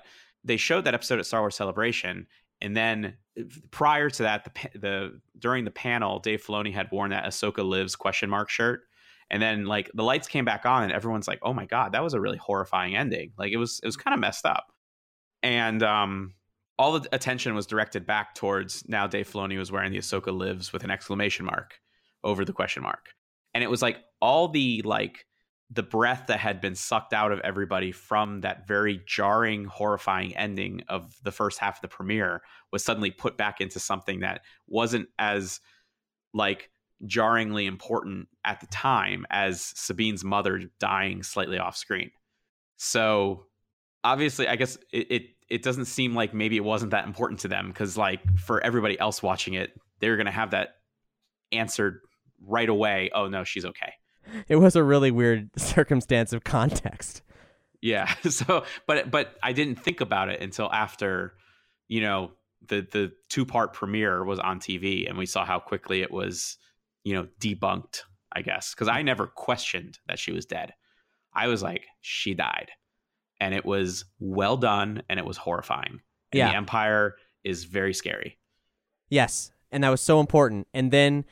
Speaker 3: they showed that episode at Star Wars Celebration, and then prior to that, during the panel, Dave Filoni had worn that Ahsoka Lives ? Shirt, and then like the lights came back on, and everyone's like, "Oh my god, that was a really horrifying ending." Like it was kind of messed up, and all the attention was directed back towards now Dave Filoni was wearing the Ahsoka Lives with an exclamation mark over the question mark, and it was like all the breath that had been sucked out of everybody from that very jarring, horrifying ending of the first half of the premiere was suddenly put back into something that wasn't as like jarringly important at the time as Sabine's mother dying slightly off screen. So obviously, I guess it doesn't seem like maybe it wasn't that important to them, because like for everybody else watching it, they're going to have that answered right away. Oh no, she's okay.
Speaker 2: It was a really weird circumstance of context.
Speaker 3: Yeah. So, but I didn't think about it until after, the 2-part premiere was on TV and we saw how quickly it was, debunked, I guess. Because I never questioned that she was dead. I was like, she died. And it was well done and it was horrifying. And the Empire is very scary.
Speaker 2: Yes. And that was so important. And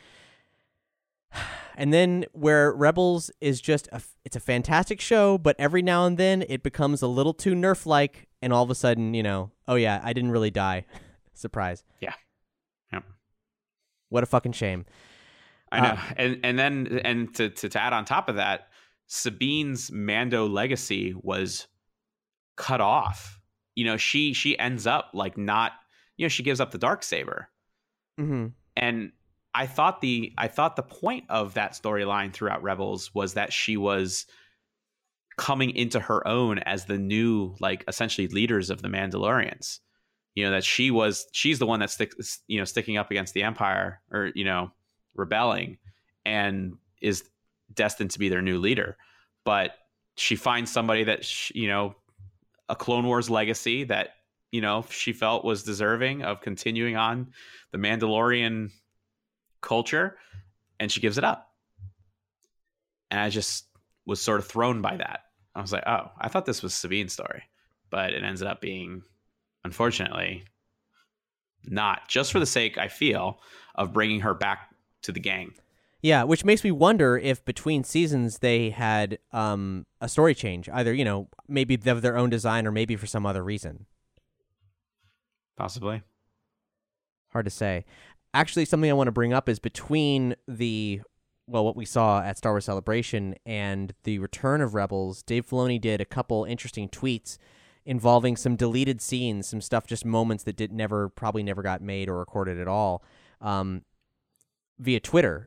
Speaker 2: then where Rebels is just it's a fantastic show, but every now and then it becomes a little too Nerf-like, and all of a sudden, oh yeah, I didn't really die. Surprise.
Speaker 3: Yeah. Yep.
Speaker 2: What a fucking shame.
Speaker 3: I know. And then to add on top of that, Sabine's Mando legacy was cut off. She ends up like not, she gives up the Darksaber.
Speaker 2: Mm-hmm.
Speaker 3: And I thought the point of that storyline throughout Rebels was that she was coming into her own as the new, like, essentially leaders of the Mandalorians. That she's the one that's sticking up against the Empire, or rebelling, and is destined to be their new leader. But she finds somebody that a Clone Wars legacy that she felt was deserving of continuing on the Mandalorian culture, and she gives it up. And I just was sort of thrown by that. I was like, oh, I thought this was Sabine's story, but it ends up being, unfortunately, not, just for the sake, I feel, of bringing her back to the gang.
Speaker 2: Yeah, which makes me wonder if between seasons they had a story change, either maybe of their own design or maybe for some other reason.
Speaker 3: Possibly.
Speaker 2: Hard to say. Actually, something I want to bring up is between what we saw at Star Wars Celebration and the return of Rebels, Dave Filoni did a couple interesting tweets involving some deleted scenes, some stuff, just moments that probably never got made or recorded at all, via Twitter.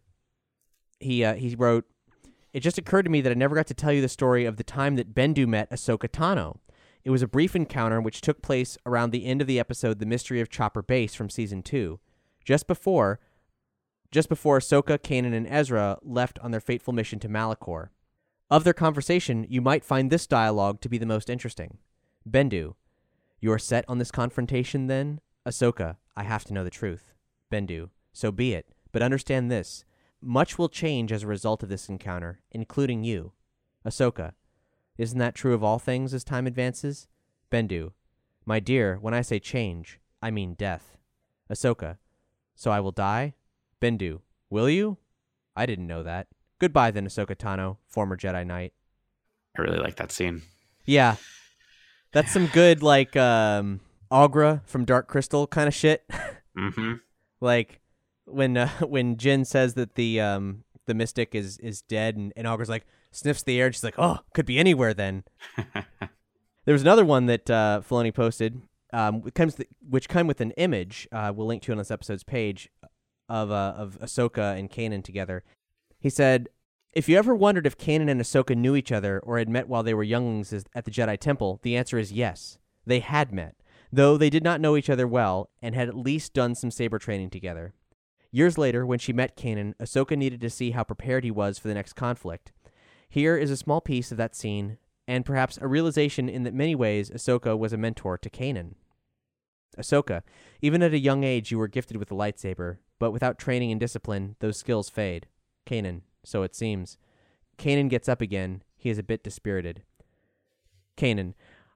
Speaker 2: He wrote, "It just occurred to me that I never got to tell you the story of the time that Bendu met Ahsoka Tano. It was a brief encounter which took place around the end of the episode The Mystery of Chopper Base from Season 2. Just before Ahsoka, Kanan, and Ezra left on their fateful mission to Malachor. Of their conversation, you might find this dialogue to be the most interesting. Bendu: You are set on this confrontation, then? Ahsoka: I have to know the truth. Bendu: So be it, but understand this. Much will change as a result of this encounter, including you. Ahsoka: Isn't that true of all things as time advances? Bendu: My dear, when I say change, I mean death. Ahsoka: So I will die? Bendu: Will you? I didn't know that. Goodbye then, Ahsoka Tano, former Jedi Knight.
Speaker 3: I really like that scene.
Speaker 2: Yeah. That's some good, like, Aughra from Dark Crystal kind of shit.
Speaker 3: Mm-hmm.
Speaker 2: Like, when Jyn says that the mystic is dead, and Aughra's like, sniffs the air, and she's like, oh, could be anywhere then. There was another one that Filoni posted, which came with an image, we'll link to on this episode's page, of Ahsoka and Kanan together. He said, if you ever wondered if Kanan and Ahsoka knew each other or had met while they were younglings at the Jedi Temple, the answer is yes. They had met, though they did not know each other well and had at least done some saber training together. Years later, when she met Kanan, Ahsoka needed to see how prepared he was for the next conflict. Here is a small piece of that scene, and perhaps a realization in that many ways Ahsoka was a mentor to Kanan. Ahsoka: Even at a young age you were gifted with the lightsaber, but without training and discipline, those skills fade. Kanan: So it seems. Kanan gets up again. He is a bit dispirited. Kanan: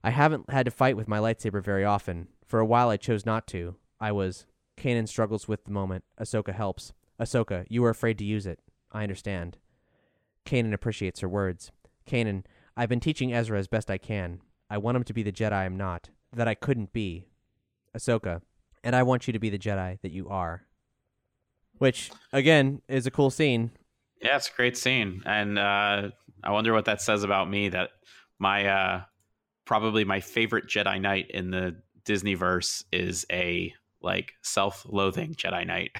Speaker 2: I haven't had to fight with my lightsaber very often. For a while I chose not to. Kanan struggles with the moment. Ahsoka helps. Ahsoka, you were afraid to use it. I understand. Kanan appreciates her words. Kanan, I've been teaching Ezra as best I can. I want him to be the Jedi I'm not, that I couldn't be. Ahsoka, and I want you to be the Jedi that you are. Which, again, is a cool scene.
Speaker 3: Yeah, it's a great scene. And I wonder what that says about me, that my probably my favorite Jedi Knight in the Disneyverse is a self-loathing Jedi Knight.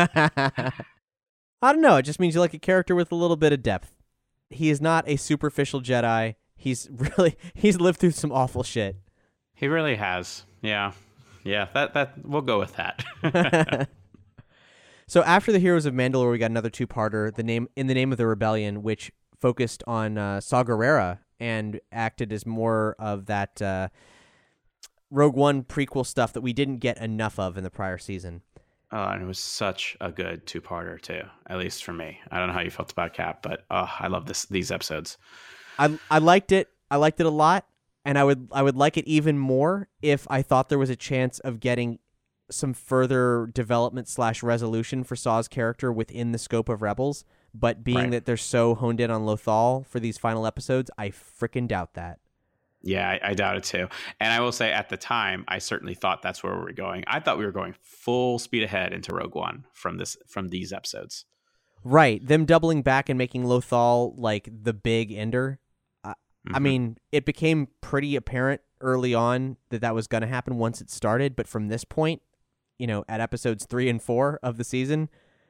Speaker 2: I don't know. It just means you like a character with a little bit of depth. He is not a superficial Jedi. He's lived through some awful shit.
Speaker 3: He really has. Yeah. Yeah, that we'll go with that.
Speaker 2: So after the Heroes of Mandalore, we got another two-parter, In the Name of the Rebellion, which focused on Saw Gerrera and acted as more of that Rogue One prequel stuff that we didn't get enough of in the prior season.
Speaker 3: Oh, and it was such a good two-parter too, at least for me. I don't know how you felt about Cap, but I love these episodes.
Speaker 2: I liked it. I liked it a lot, and I would like it even more if I thought there was a chance of getting some further development / resolution for Saw's character within the scope of Rebels. But being that they're so honed in on Lothal for these final episodes, I freaking doubt that.
Speaker 3: Yeah, I doubt it too. And I will say at the time, I certainly thought that's where we were going. I thought we were going full speed ahead into Rogue One from these episodes.
Speaker 2: Right. Them doubling back and making Lothal like the big ender. I mean, it became pretty apparent early on that was going to happen once it started. But from this point, at episodes 3 and 4 of the season,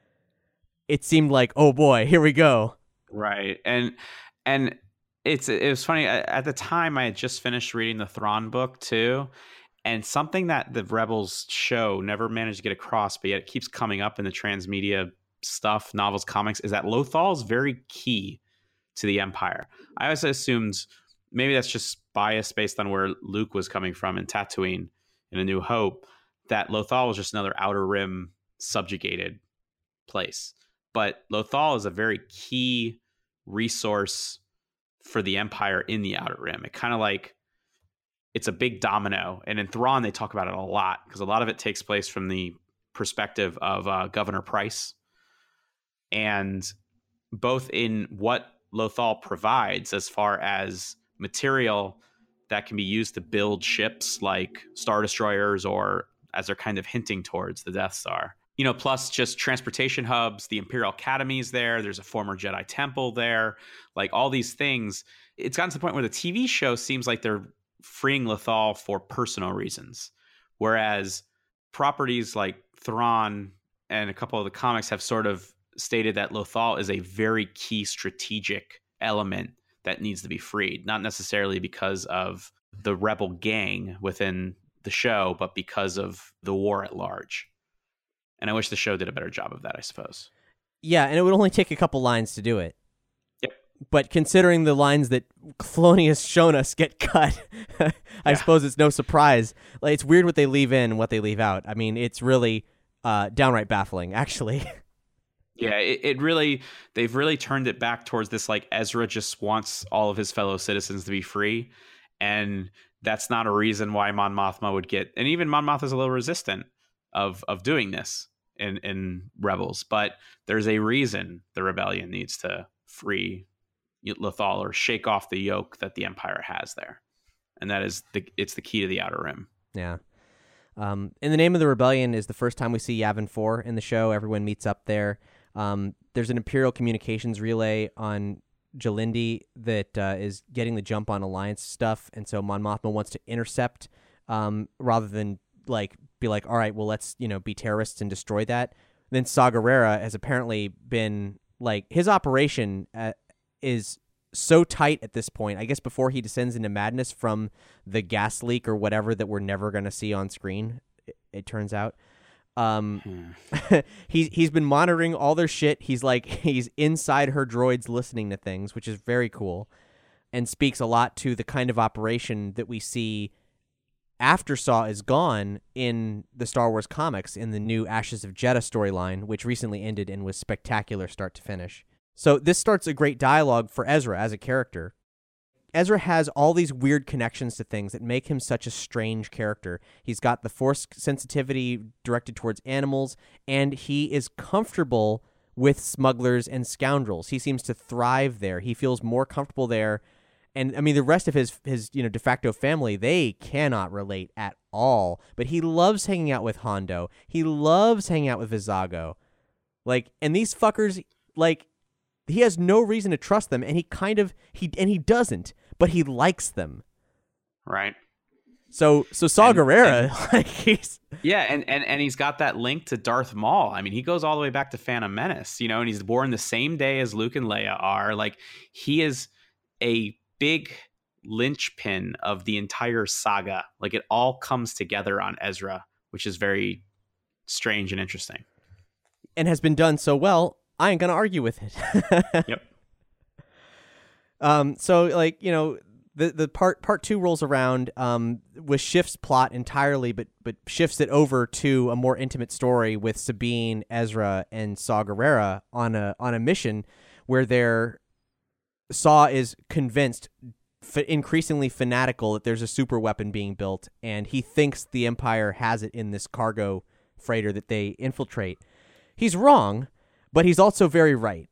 Speaker 2: it seemed like, oh boy, here we go.
Speaker 3: Right. And it was funny. At the time, I had just finished reading the Thrawn book too, and something that the Rebels show never managed to get across, but yet it keeps coming up in the transmedia stuff, novels, comics, is that Lothal is very key to the Empire. I always assumed maybe that's just bias based on where Luke was coming from in Tatooine in A New Hope, that Lothal was just another Outer Rim subjugated place. But Lothal is a very key resource for the Empire in the Outer Rim. It kind of it's a big domino. And in Thrawn, they talk about it a lot because a lot of it takes place from the perspective of Governor Pryce. And both in what Lothal provides as far as material that can be used to build ships like Star Destroyers, or as they're kind of hinting towards the Death Star. Plus just transportation hubs, the Imperial Academy's there. There's a former Jedi Temple there. All these things. It's gotten to the point where the TV show seems like they're freeing Lothal for personal reasons. Whereas properties like Thrawn and a couple of the comics have sort of stated that Lothal is a very key strategic element that needs to be freed. Not necessarily because of the rebel gang within the show, but because of the war at large. And I wish the show did a better job of that, I suppose.
Speaker 2: Yeah, and it would only take a couple lines to do it.
Speaker 3: Yep.
Speaker 2: But considering the lines that Filoni has shown us get cut, I suppose it's no surprise. It's weird what they leave in and what they leave out. I mean, it's really downright baffling, actually.
Speaker 3: Yeah, they've really turned it back towards this, Ezra just wants all of his fellow citizens to be free. And that's not a reason why Mon Mothma would get, and even Mon Mothma's a little resistant of doing this in Rebels, but there's a reason the rebellion needs to free Lothal or shake off the yoke that the Empire has there, and that is it's the key to the Outer Rim.
Speaker 2: Yeah. In the Name of the Rebellion is the first time we see Yavin 4 in the show. Everyone meets up there. There's an Imperial communications relay on Jalindi that is getting the jump on Alliance stuff, and so Mon Mothma wants to intercept rather than be like, all right, well, let's be terrorists and destroy that. Then Saw Gerrera has apparently been his operation is so tight at this point, I guess before he descends into madness from the gas leak or whatever that we're never going to see on screen, it turns out. He's been monitoring all their shit. He's inside her droids listening to things, which is very cool, and speaks a lot to the kind of operation that we see after Saw is gone in the Star Wars comics in the new Ashes of Jedha storyline, which recently ended and was spectacular start to finish. So this starts a great dialogue for Ezra as a character. Ezra has all these weird connections to things that make him such a strange character. He's got the Force sensitivity directed towards animals, and he is comfortable with smugglers and scoundrels. He seems to thrive there. He feels more comfortable there. And I mean, the rest of his de facto family, they cannot relate at all. But he loves hanging out with Hondo. He loves hanging out with Vizago. And these fuckers, he has no reason to trust them, and he doesn't, but he likes them.
Speaker 3: Right.
Speaker 2: So Saw Gerrera, he's...
Speaker 3: Yeah, and he's got that link to Darth Maul. I mean, he goes all the way back to Phantom Menace, and he's born the same day as Luke and Leia are. He is a big linchpin of the entire saga. It all comes together on Ezra, which is very strange and interesting.
Speaker 2: And has been done so well, I ain't gonna argue with it.
Speaker 3: Yep.
Speaker 2: So the part 2 rolls around with Shift's plot entirely, but shifts it over to a more intimate story with Sabine, Ezra, and Saw Gerrera on a mission where Saw is convinced, increasingly fanatical, that there's a super weapon being built, and he thinks the Empire has it in this cargo freighter that they infiltrate. He's wrong, but he's also very right.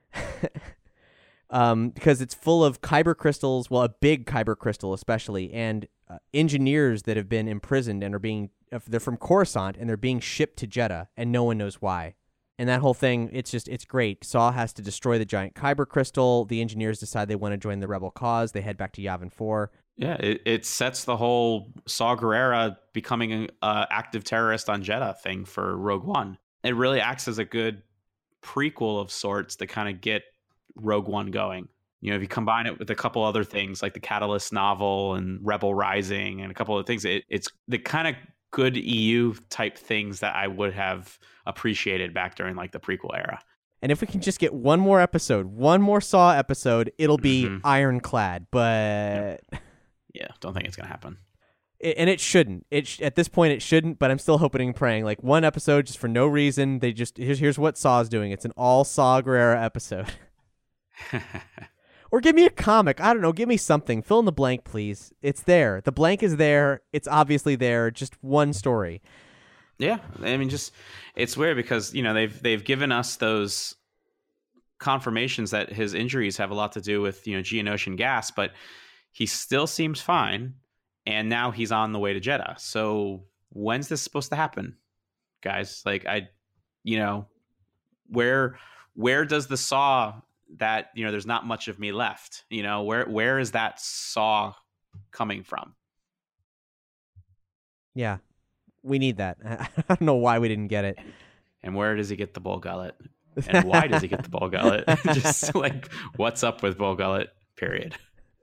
Speaker 2: Because it's full of kyber crystals, a big kyber crystal especially, and engineers that have been imprisoned and they're from Coruscant, and they're being shipped to Jedha, and no one knows why. And that whole thing, it's great. Saw has to destroy the giant kyber crystal. The engineers decide they want to join the rebel cause. They head back to Yavin 4.
Speaker 3: Yeah, it sets the whole Saw Gerrera becoming an active terrorist on Jedha thing for Rogue One. It really acts as a good prequel of sorts to kind of get Rogue One going. If you combine it with a couple other things like the Catalyst novel and Rebel Rising and a couple of things, it's the kind of good EU type things that I would have appreciated back during the prequel era.
Speaker 2: And if we can just get one more Saw episode, it'll be ironclad. But
Speaker 3: yeah, don't think it's gonna happen.
Speaker 2: And it shouldn't. At this point, it shouldn't. But I'm still hoping and praying. One episode just for no reason. They just here's what Saw's doing. It's an all Saw Gerrera episode. Or give me a comic. I don't know. Give me something. Fill in the blank, please. It's there. The blank is there. It's obviously there. Just one story.
Speaker 3: Yeah, I mean, it's weird because they've given us those confirmations that his injuries have a lot to do with Geonosian gas, but he still seems fine. And now he's on the way to Jedha. So when's this supposed to happen, guys? Where does the Saw that, there's not much of me left? Where is that Saw coming from?
Speaker 2: Yeah, we need that. I don't know why we didn't get it.
Speaker 3: And where does he get the Bull Gullet? And why does he get the Bull Gullet? Just what's up with Bull Gullet, period.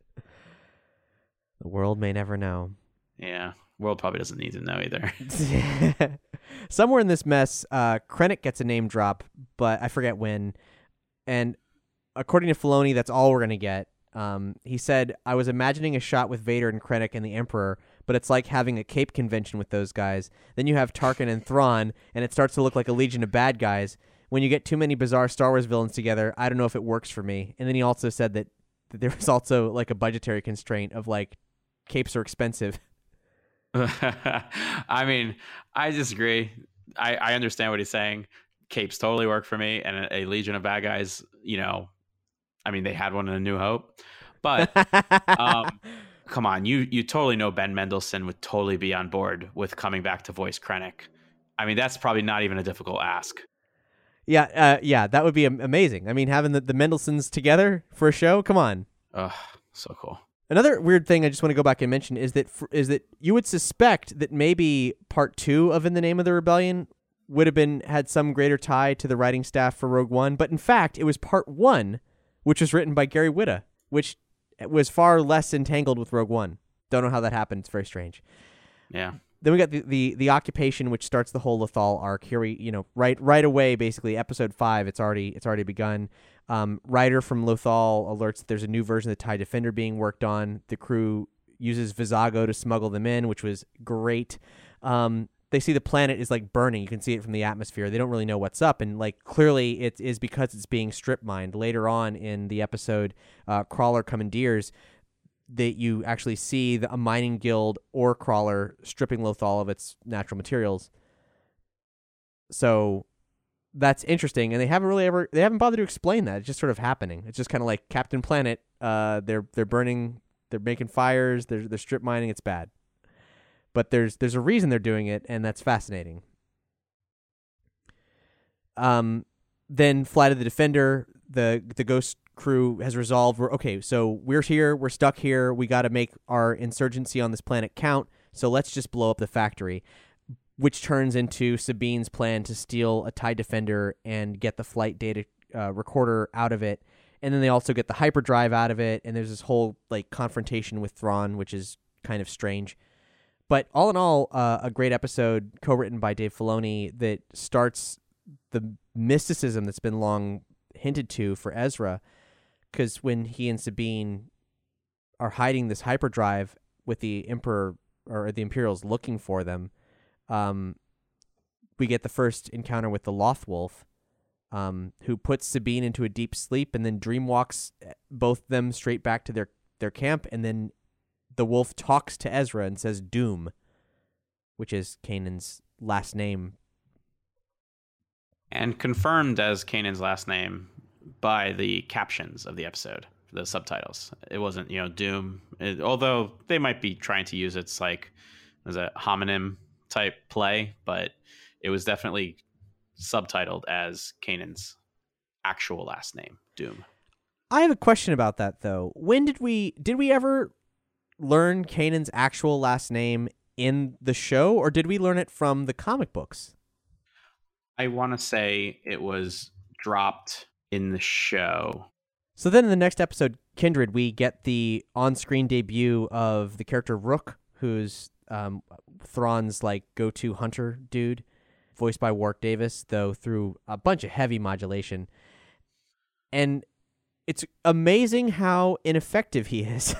Speaker 2: The world may never know.
Speaker 3: Yeah, world probably doesn't need to know either.
Speaker 2: Somewhere in this mess, Krennic gets a name drop, but I forget when. And according to Filoni, that's all we're going to get. He said, I was imagining a shot with Vader and Krennic and the Emperor, but it's like having a cape convention with those guys. Then you have Tarkin and Thrawn, and it starts to look like a legion of bad guys. When you get too many bizarre Star Wars villains together, I don't know if it works for me. And then he also said that there was also a budgetary constraint of capes are expensive.
Speaker 3: I mean, I disagree. I understand what he's saying. Capes totally work for me, and a legion of bad guys, I mean, they had one in A New Hope. But come on, you totally know Ben Mendelsohn would totally be on board with coming back to voice Krennic. I mean, that's probably not even a difficult ask.
Speaker 2: Yeah, that would be amazing. I mean, having the Mendelssohns together for a show, come on.
Speaker 3: Ugh, so cool.
Speaker 2: Another weird thing I just want to go back and mention is that you would suspect that maybe part 2 of In the Name of the Rebellion would have had some greater tie to the writing staff for Rogue One, but in fact, it was part 1, which was written by Gary Whitta, which was far less entangled with Rogue One. Don't know how that happened. It's very strange.
Speaker 3: Yeah.
Speaker 2: Then we got the Occupation, which starts the whole Lothal arc. Here we, right away, basically, episode 5, it's already begun. Ryder from Lothal alerts that there's a new version of the TIE Defender being worked on. The crew uses Vizago to smuggle them in, which was great. They see the planet is burning. You can see it from the atmosphere. They don't really know what's up, and clearly it is because it's being strip mined. Later on in the episode, Crawler Commandeers, that you actually see a mining guild ore crawler stripping Lothal of its natural materials. So that's interesting, and they haven't bothered to explain that. It's just sort of happening. It's just kind of like Captain Planet. They're burning, they're making fires, they're strip mining. It's bad, but there's a reason they're doing it, and that's fascinating. Then Flight of the Defender, the Ghost crew has resolved. We're here, we're stuck here. We got to make our insurgency on this planet count. So let's just blow up the factory. Which turns into Sabine's plan to steal a TIE Defender and get the flight data recorder out of it. And then they also get the hyperdrive out of it. And there's this whole like confrontation with Thrawn, which is kind of strange. But all in all, a great episode co-written by Dave Filoni that starts the mysticism that's been long hinted to for Ezra. Because when he and Sabine are hiding this hyperdrive with the Emperor or the Imperials looking for them, we get the first encounter with the Lothwolf, who puts Sabine into a deep sleep and then dreamwalks both them straight back to their camp. And then the wolf talks to Ezra and says Doom, which is Kanan's last name.
Speaker 3: And confirmed as Kanan's last name by the captions of the episode, the subtitles. It wasn't, Doom. Although they might be trying to use it's like as a homonym type play, but it was definitely subtitled as Kanan's actual last name, Doom.
Speaker 2: I have a question about that though. When did we ever learn Kanan's actual last name in the show, or did we learn it from the comic books?
Speaker 3: I want to say it was dropped in the show.
Speaker 2: So then in the next episode, Kindred, we get the on-screen debut of the character Rook, who's Thrawn's like go-to hunter dude, voiced by Warwick Davis, though through a bunch of heavy modulation. And it's amazing how ineffective he is.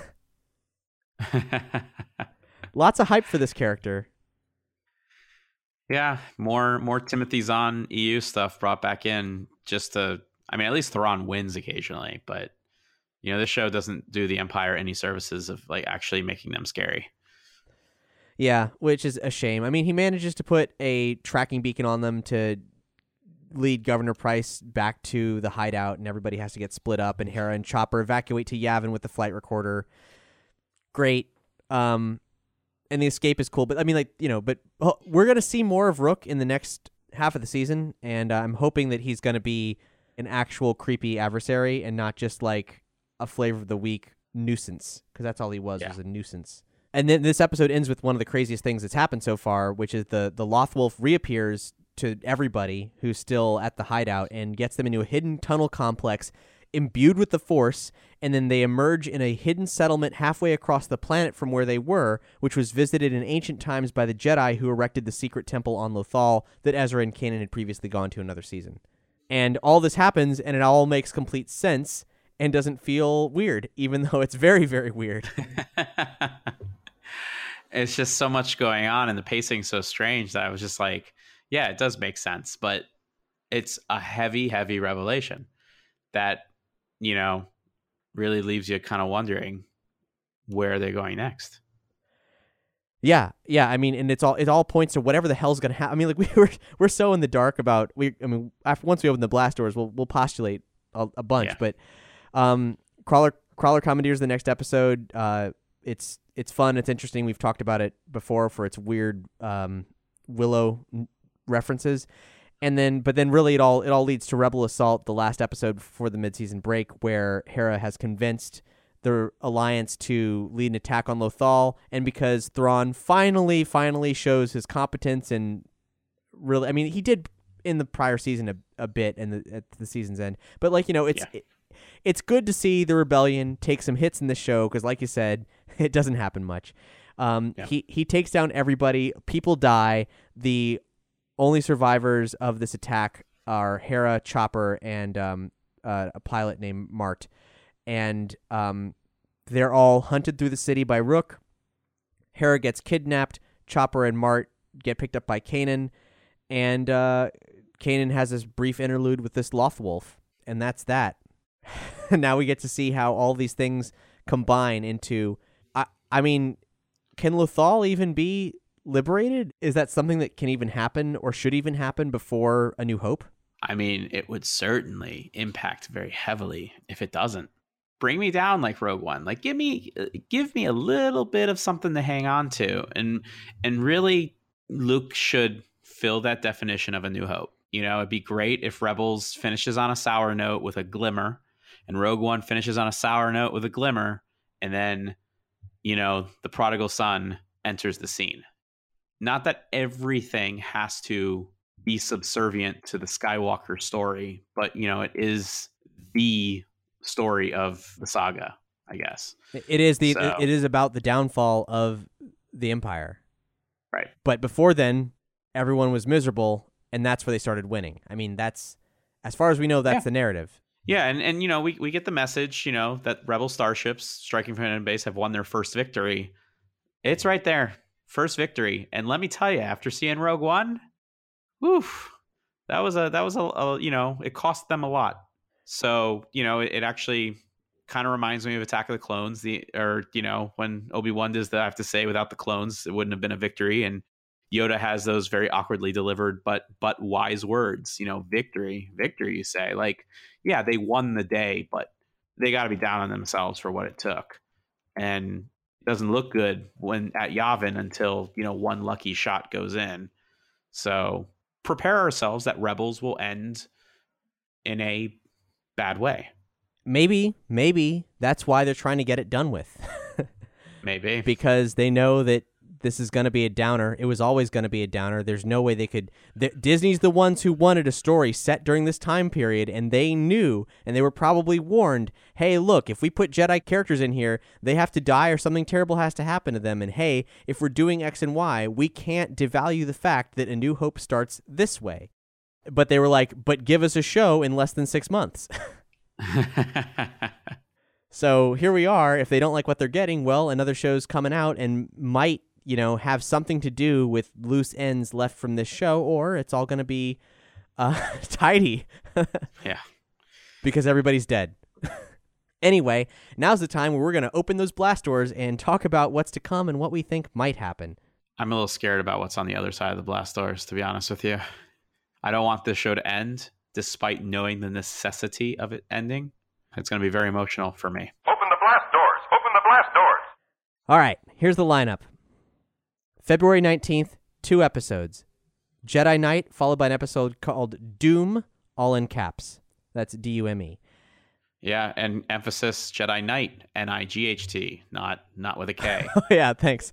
Speaker 2: Lots of hype for this character.
Speaker 3: Yeah, more Timothy Zahn EU stuff brought back in just to, at least Thrawn wins occasionally, but this show doesn't do the Empire any services of like actually making them scary.
Speaker 2: Yeah, which is a shame. He manages to put a tracking beacon on them to lead Governor Price back to the hideout, and everybody has to get split up, and Hera and Chopper evacuate to Yavin with the flight recorder. Great. And the escape is cool, but we're going to see more of Rook in the next half of the season, and I'm hoping that he's going to be an actual creepy adversary and not just like a flavor of the week nuisance, because that's all he was a nuisance. And then this episode ends with one of the craziest things that's happened so far, which is the Lothwolf reappears to everybody who's still at the hideout and gets them into a hidden tunnel complex imbued with the Force, and then they emerge in a hidden settlement halfway across the planet from where they were, which was visited in ancient times by the Jedi who erected the secret temple on Lothal that Ezra and Kanan had previously gone to another season. And all this happens, and it all makes complete sense and doesn't feel weird, even though it's very, very weird.
Speaker 3: It's just so much going on, and the pacing's so strange that I was just like, yeah, it does make sense, but it's a heavy, heavy revelation that, really leaves you kind of wondering where they're going next.
Speaker 2: Yeah. And it all points to whatever the hell's going to happen. We're so in the dark about once we open the blast doors, we'll postulate a bunch. Yeah. But Crawler commandeers the next episode. It's fun. It's interesting. We've talked about it before for its weird Willow references. But then really it all leads to Rebel Assault, the last episode before the mid-season break, where Hera has convinced the Alliance to lead an attack on Lothal, and because Thrawn finally shows his competence, and really, he did in the prior season a bit at the season's end, but it's good to see the rebellion take some hits in the show, because like you said, it doesn't happen much. He takes down everybody, people die, the only survivors of this attack are Hera, Chopper, and a pilot named Mart. And they're all hunted through the city by Rook. Hera gets kidnapped. Chopper and Mart get picked up by Kanan. And Kanan has this brief interlude with this Lothwolf. And that's that. Now we get to see how all these things combine into. I mean, can Lothal even be liberated? Is that something that can even happen or should even happen before A New Hope?
Speaker 3: I mean, it would certainly impact very heavily if it doesn't. Bring me down like Rogue One. Like give me a little bit of something to hang on to, and really, Luke should fill that definition of A New Hope. You know, it'd be great if Rebels finishes on a sour note with a glimmer, and Rogue One finishes on a sour note with a glimmer, and then, you know, the prodigal son enters the scene. Not that everything has to be subservient to the Skywalker story, but, you know, it is the story of the saga, I guess.
Speaker 2: It is about the downfall of the Empire.
Speaker 3: Right.
Speaker 2: But before then, everyone was miserable, and that's where they started winning. I mean, that's, as far as we know, that's the narrative.
Speaker 3: Yeah, and you know, we get the message, you know, that Rebel starships striking from enemy base have won their first victory. It's right there. First victory. And let me tell you, after seeing Rogue One, oof, that was a you know, it cost them a lot. So, you know, it actually kind of reminds me of Attack of the Clones, or, you know, when Obi-Wan does that, I have to say, without the clones, it wouldn't have been a victory. And Yoda has those very awkwardly delivered, but wise words, you know, victory, you say. Like, yeah, they won the day, but they got to be down on themselves for what it took. And it doesn't look good when at Yavin until, you know, one lucky shot goes in. So prepare ourselves that Rebels will end in a bad way.
Speaker 2: Maybe that's why they're trying to get it done with.
Speaker 3: Maybe.
Speaker 2: Because they know that this is going to be a downer. It was always going to be a downer. There's no way they could... Disney's the ones who wanted a story set during this time period, and they knew, and they were probably warned, hey, look, if we put Jedi characters in here, they have to die or something terrible has to happen to them. And hey, if we're doing X and Y, we can't devalue the fact that A New Hope starts this way. But they were like, but give us a show in less than 6 months. So here we are. If they don't like what they're getting, well, another show's coming out and might, you know, have something to do with loose ends left from this show, or it's all going to be tidy.
Speaker 3: Yeah.
Speaker 2: Because everybody's dead. Anyway, now's the time where we're going to open those blast doors and talk about what's to come and what we think might happen.
Speaker 3: I'm a little scared about what's on the other side of the blast doors, to be honest with you. I don't want this show to end, despite knowing the necessity of it ending. It's going to be very emotional for me.
Speaker 6: Open the blast doors! Open the blast doors!
Speaker 2: All right, here's the lineup. February 19th, 2 episodes. Jedi Knight, followed by an episode called Doom, all in caps. That's D-U-M-E.
Speaker 3: Yeah, and emphasis Jedi Knight, N-I-G-H-T, not with a K.
Speaker 2: Oh, yeah, thanks.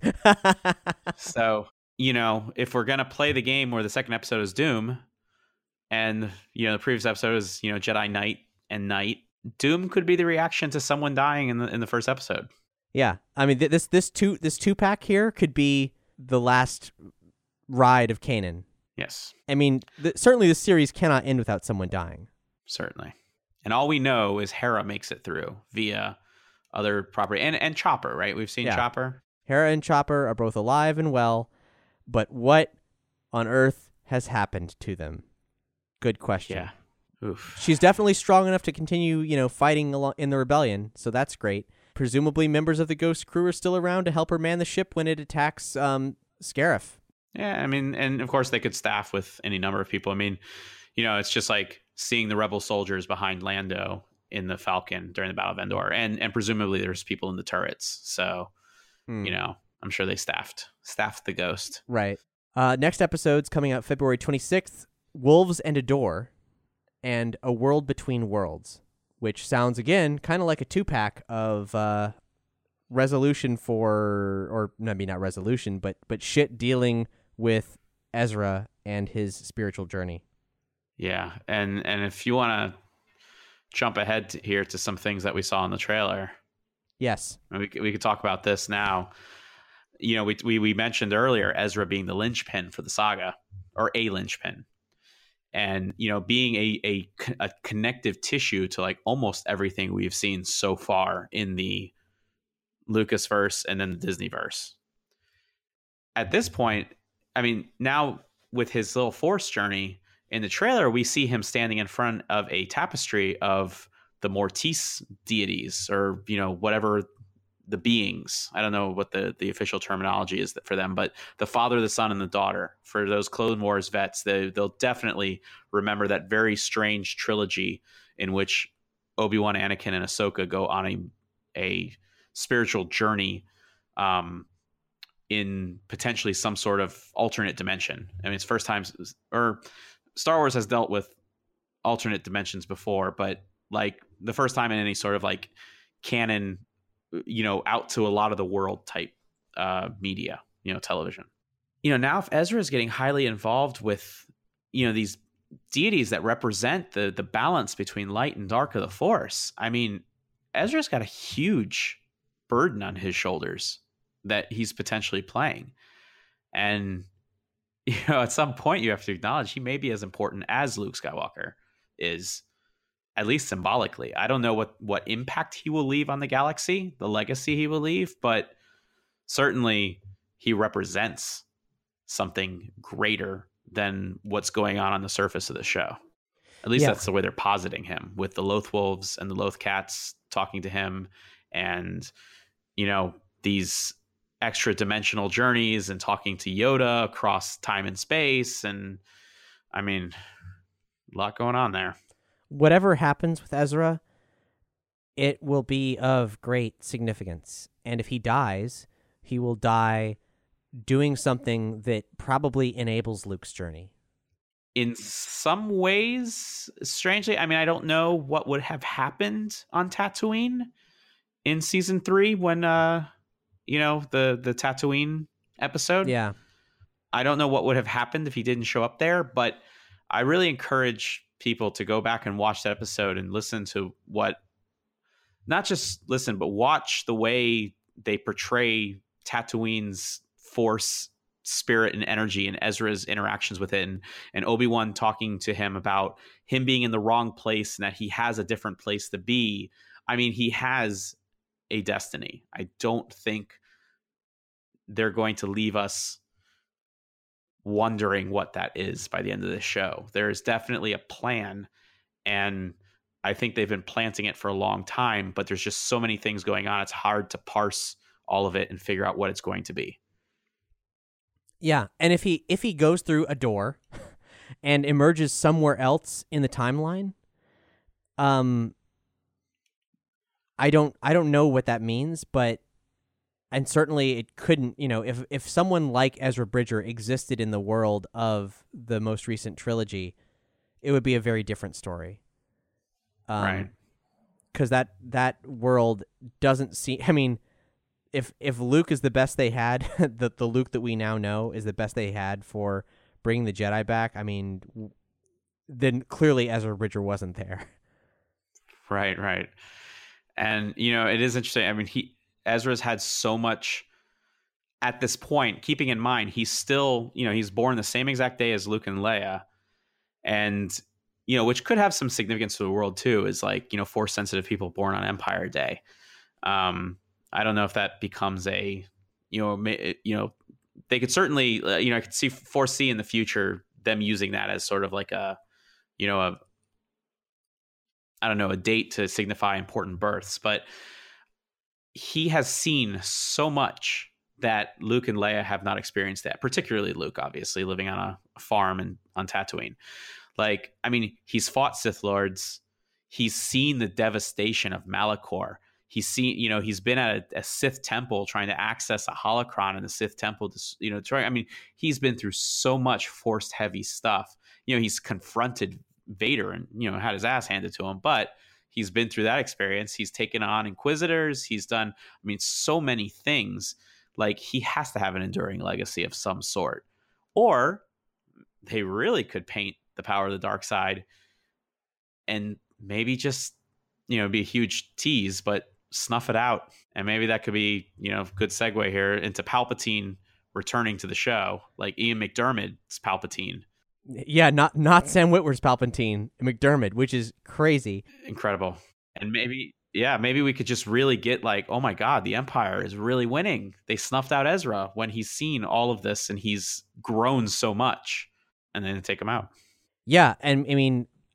Speaker 3: So, you know, if we're going to play the game where the second episode is Doom, and, you know, the previous episode is, you know, Jedi Knight and Knight, Doom could be the reaction to someone dying in the first episode. Yeah,
Speaker 2: I mean, this two-pack here could be the last ride of Kanan.
Speaker 3: Yes.
Speaker 2: I mean, certainly the series cannot end without someone dying.
Speaker 3: Certainly. And all we know is Hera makes it through via other property. And Chopper, right? We've seen Chopper.
Speaker 2: Hera and Chopper are both alive and well, but what on earth has happened to them? Good question.
Speaker 3: Yeah. Oof.
Speaker 2: She's definitely strong enough to continue, you know, fighting in the rebellion, so that's great. Presumably members of the Ghost crew are still around to help her man the ship when it attacks Scarif.
Speaker 3: Yeah, I mean, and of course they could staff with any number of people. I mean, you know, it's just like seeing the rebel soldiers behind Lando in the Falcon during the Battle of Endor, and presumably there's people in the turrets. So, you know, I'm sure they staffed the Ghost.
Speaker 2: Right. Next episode's coming out February 26th, Wolves and a Door, and A World Between Worlds, which sounds, again, kind of like a two-pack of resolution for, or maybe not resolution, but shit dealing with Ezra and his spiritual journey.
Speaker 3: Yeah, and if you want to jump ahead here to some things that we saw in the trailer.
Speaker 2: Yes.
Speaker 3: We could talk about this now. You know, we mentioned earlier Ezra being the linchpin for the saga, or a linchpin. And, you know, being a connective tissue to like almost everything we've seen so far in the Lucasverse and then the Disneyverse. At this point, I mean, now with his little Force journey in the trailer, we see him standing in front of a tapestry of the Mortis deities, or, you know, whatever beings. I don't know what the official terminology is for them, but the father, the son, and the daughter. For those Clone Wars vets, they'll definitely remember that very strange trilogy in which Obi-Wan, Anakin, and Ahsoka go on a spiritual journey in potentially some sort of alternate dimension. I mean, it's first time, or Star Wars has dealt with alternate dimensions before, but like the first time in any sort of like canon, out to a lot of the world type media, television. Now if Ezra is getting highly involved with, these deities that represent the balance between light and dark of the Force, I mean, Ezra's got a huge burden on his shoulders that he's potentially playing. And, at some point you have to acknowledge he may be as important as Luke Skywalker is, at least symbolically. I don't know what impact he will leave on the galaxy, the legacy he will leave, but certainly he represents something greater than what's going on the surface of the show. At least that's the way they're positing him, with the Loth Wolves and the Loth Cats talking to him, and, these extra dimensional journeys and talking to Yoda across time and space. And I mean, a lot going on there.
Speaker 2: Whatever happens with Ezra, it will be of great significance. And if he dies, he will die doing something that probably enables Luke's journey.
Speaker 3: In some ways, strangely, I mean, I don't know what would have happened on Tatooine in season 3 when, the Tatooine episode.
Speaker 2: Yeah.
Speaker 3: I don't know what would have happened if he didn't show up there, but I really encourage people to go back and watch that episode and listen to not just listen, but watch the way they portray Tatooine's Force spirit and energy, and Ezra's interactions with it, and Obi-Wan talking to him about him being in the wrong place and that he has a different place to be. I mean, he has a destiny. I don't think they're going to leave us wondering what that is by the end of the show. There is definitely a plan, and I think they've been planting it for a long time, but there's just so many things going on. It's hard to parse all of it and figure out what it's going to be.
Speaker 2: Yeah, and if he goes through a door and emerges somewhere else in the timeline, I don't know what that means, but and certainly it couldn't, if someone like Ezra Bridger existed in the world of the most recent trilogy, it would be a very different story.
Speaker 3: Right.
Speaker 2: Because that world doesn't seem, I mean, if Luke is the best they had, the Luke that we now know is the best they had for bringing the Jedi back, I mean, then clearly Ezra Bridger wasn't there.
Speaker 3: Right. And, it is interesting. I mean, Ezra's had so much at this point, keeping in mind, he's still, he's born the same exact day as Luke and Leia. And, which could have some significance to the world too, is like, Force sensitive people born on Empire Day. I don't know if that becomes a, they could certainly, I could foresee in the future them using that as sort of like a date to signify important births. But he has seen so much that Luke and Leia have not experienced that, particularly Luke, obviously, living on a farm on Tatooine. Like, I mean, he's fought Sith Lords. He's seen the devastation of Malachor. He's seen, he's been at a Sith temple trying to access a holocron in the Sith temple. He's been through so much Force heavy stuff. He's confronted Vader and, had his ass handed to him, but he's been through that experience. He's taken on Inquisitors. He's done, so many things. Like, he has to have an enduring legacy of some sort. Or they really could paint the power of the dark side and maybe just, be a huge tease, but snuff it out. And maybe that could be, good segue here into Palpatine returning to the show, like Ian McDermott's Palpatine.
Speaker 2: Yeah, not Sam Witwer's Palpatine, McDermott, which is crazy.
Speaker 3: Incredible. And maybe we could just really get like, oh my God, the Empire is really winning. They snuffed out Ezra when he's seen all of this and he's grown so much, and then take him out.
Speaker 2: Yeah, and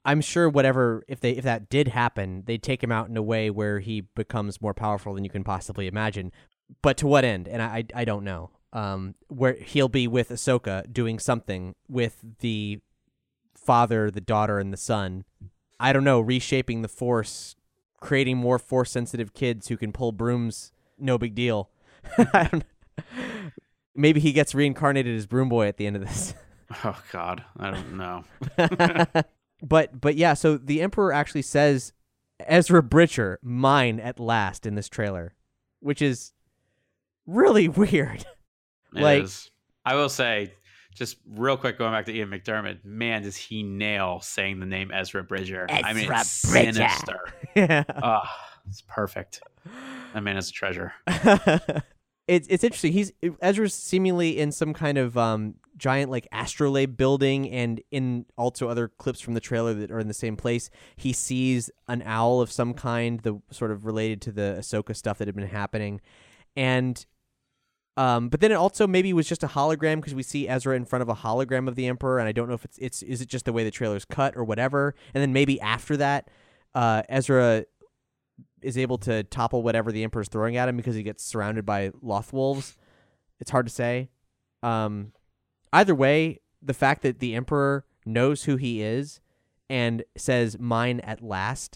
Speaker 2: I'm sure whatever, if that did happen, they'd take him out in a way where he becomes more powerful than you can possibly imagine. But to what end? And I don't know. Where he'll be with Ahsoka doing something with the father, the daughter, and the son. I don't know, reshaping the Force, creating more Force-sensitive kids who can pull brooms, no big deal. I don't know. Maybe he gets reincarnated as Broom Boy at the end of this.
Speaker 3: Oh, God. I don't know.
Speaker 2: But yeah, so the Emperor actually says, Ezra Bridger, mine at last, in this trailer, which is really weird.
Speaker 3: It is. I will say, just real quick, going back to Ian McDermott, man, does he nail saying the name Ezra Bridger. It's sinister. Yeah. Oh, it's perfect. That man is a treasure.
Speaker 2: It's interesting. Ezra's seemingly in some kind of giant like astrolabe building, and in also other clips from the trailer that are in the same place, he sees an owl of some kind, the sort of related to the Ahsoka stuff that had been happening, and but then it also maybe was just a hologram because we see Ezra in front of a hologram of the Emperor, and I don't know if is it just the way the trailer's cut or whatever, and then maybe after that, Ezra is able to topple whatever the Emperor's throwing at him because he gets surrounded by Loth wolves. It's hard to say. Either way, the fact that the Emperor knows who he is and says, mine at last.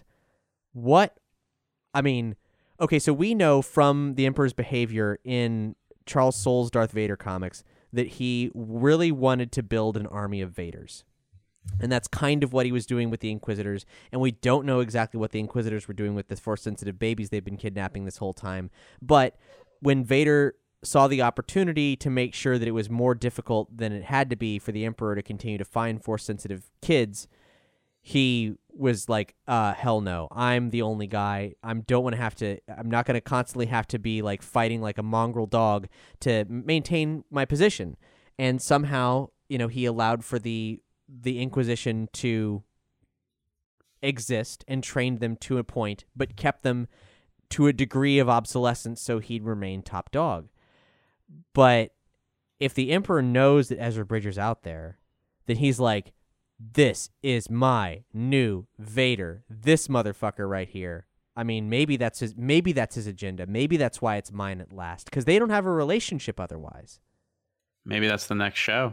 Speaker 2: Okay, so we know from the Emperor's behavior in Charles Soule's Darth Vader comics that he really wanted to build an army of Vaders. And that's kind of what he was doing with the Inquisitors. And we don't know exactly what the Inquisitors were doing with the Force-sensitive babies they've been kidnapping this whole time. But when Vader saw the opportunity to make sure that it was more difficult than it had to be for the Emperor to continue to find Force-sensitive kids, he was like, hell no, I'm the only guy. I'm not going to constantly have to be like fighting like a mongrel dog to maintain my position. And somehow, he allowed for the Inquisition to exist and trained them to a point, but kept them to a degree of obsolescence so he'd remain top dog. But if the Emperor knows that Ezra Bridger's out there, then he's like, this is my new Vader. This motherfucker right here. I mean, maybe that's his agenda. Maybe that's why it's mine at last, because they don't have a relationship otherwise.
Speaker 3: Maybe that's the next show.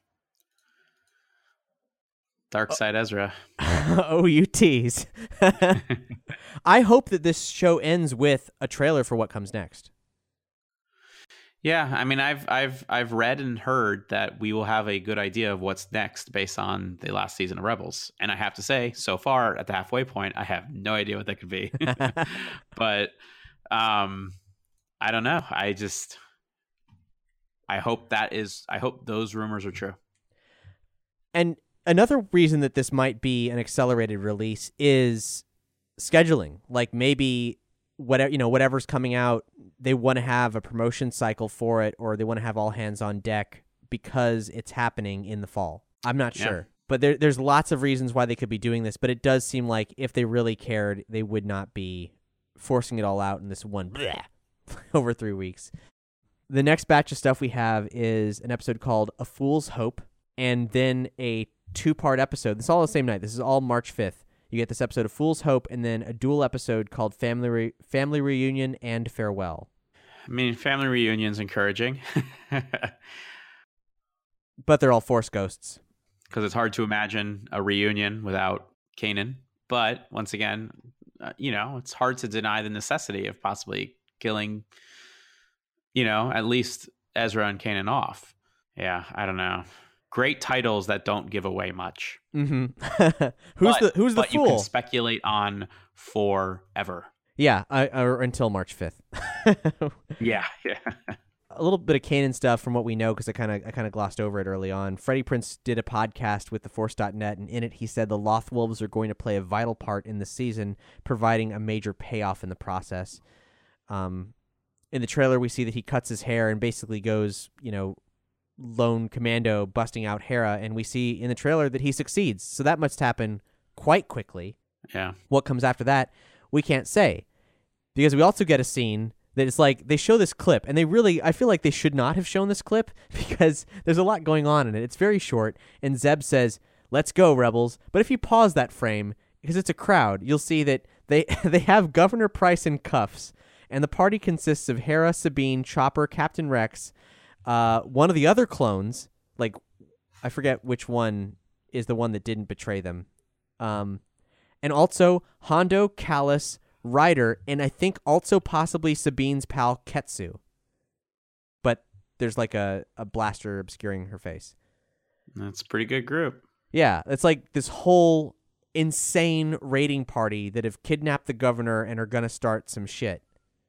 Speaker 3: Dark Side Ezra.
Speaker 2: Oh, you tease. I hope that this show ends with a trailer for what comes next.
Speaker 3: Yeah, I mean, I've read and heard that we will have a good idea of what's next based on the last season of Rebels, and I have to say, so far at the halfway point, I have no idea what that could be. But I don't know. I hope those rumors are true.
Speaker 2: And another reason that this might be an accelerated release is scheduling. Like maybe whatever's coming out, they want to have a promotion cycle for it, or they want to have all hands on deck because it's happening in the fall. I'm not sure. But there's lots of reasons why they could be doing this, but it does seem like if they really cared, they would not be forcing it all out in this one over 3 weeks. The next batch of stuff we have is an episode called A Fool's Hope, and then a 2-part episode. This is all the same night. This is all March 5th. You get this episode of Fool's Hope and then a dual episode called Family Reunion and Farewell.
Speaker 3: I mean, Family Reunion's encouraging.
Speaker 2: But they're all Force ghosts.
Speaker 3: Because it's hard to imagine a reunion without Kanan. But once again, it's hard to deny the necessity of possibly killing, at least Ezra and Kanan off. Yeah, I don't know. Great titles that don't give away much.
Speaker 2: Mm-hmm. Who's the fool?
Speaker 3: You can speculate on forever.
Speaker 2: Yeah, or until March 5th.
Speaker 3: Yeah.
Speaker 2: A little bit of Kanan stuff from what we know, because I kind of glossed over it early on. Freddie Prinze did a podcast with TheForce.net, and in it he said the Loth Wolves are going to play a vital part in the season, providing a major payoff in the process. In the trailer, we see that he cuts his hair and basically goes, lone commando busting out Hera, and we see in the trailer that he succeeds. So that must happen quite quickly.
Speaker 3: Yeah.
Speaker 2: What comes after that, we can't say. Because we also get a scene that it's like they show this clip, and I feel like they should not have shown this clip because there's a lot going on in it. It's very short, and Zeb says, let's go, rebels. But if you pause that frame, because it's a crowd, you'll see that they have Governor Pryce in cuffs, and the party consists of Hera, Sabine, Chopper, Captain Rex, one of the other clones, like, I forget which one is the one that didn't betray them, and also Hondo, Callus, Ryder, and I think also possibly Sabine's pal Ketsu. But there's like a blaster obscuring her face.
Speaker 3: That's a pretty good group.
Speaker 2: Yeah, it's like this whole insane raiding party that have kidnapped the governor and are going to start some shit.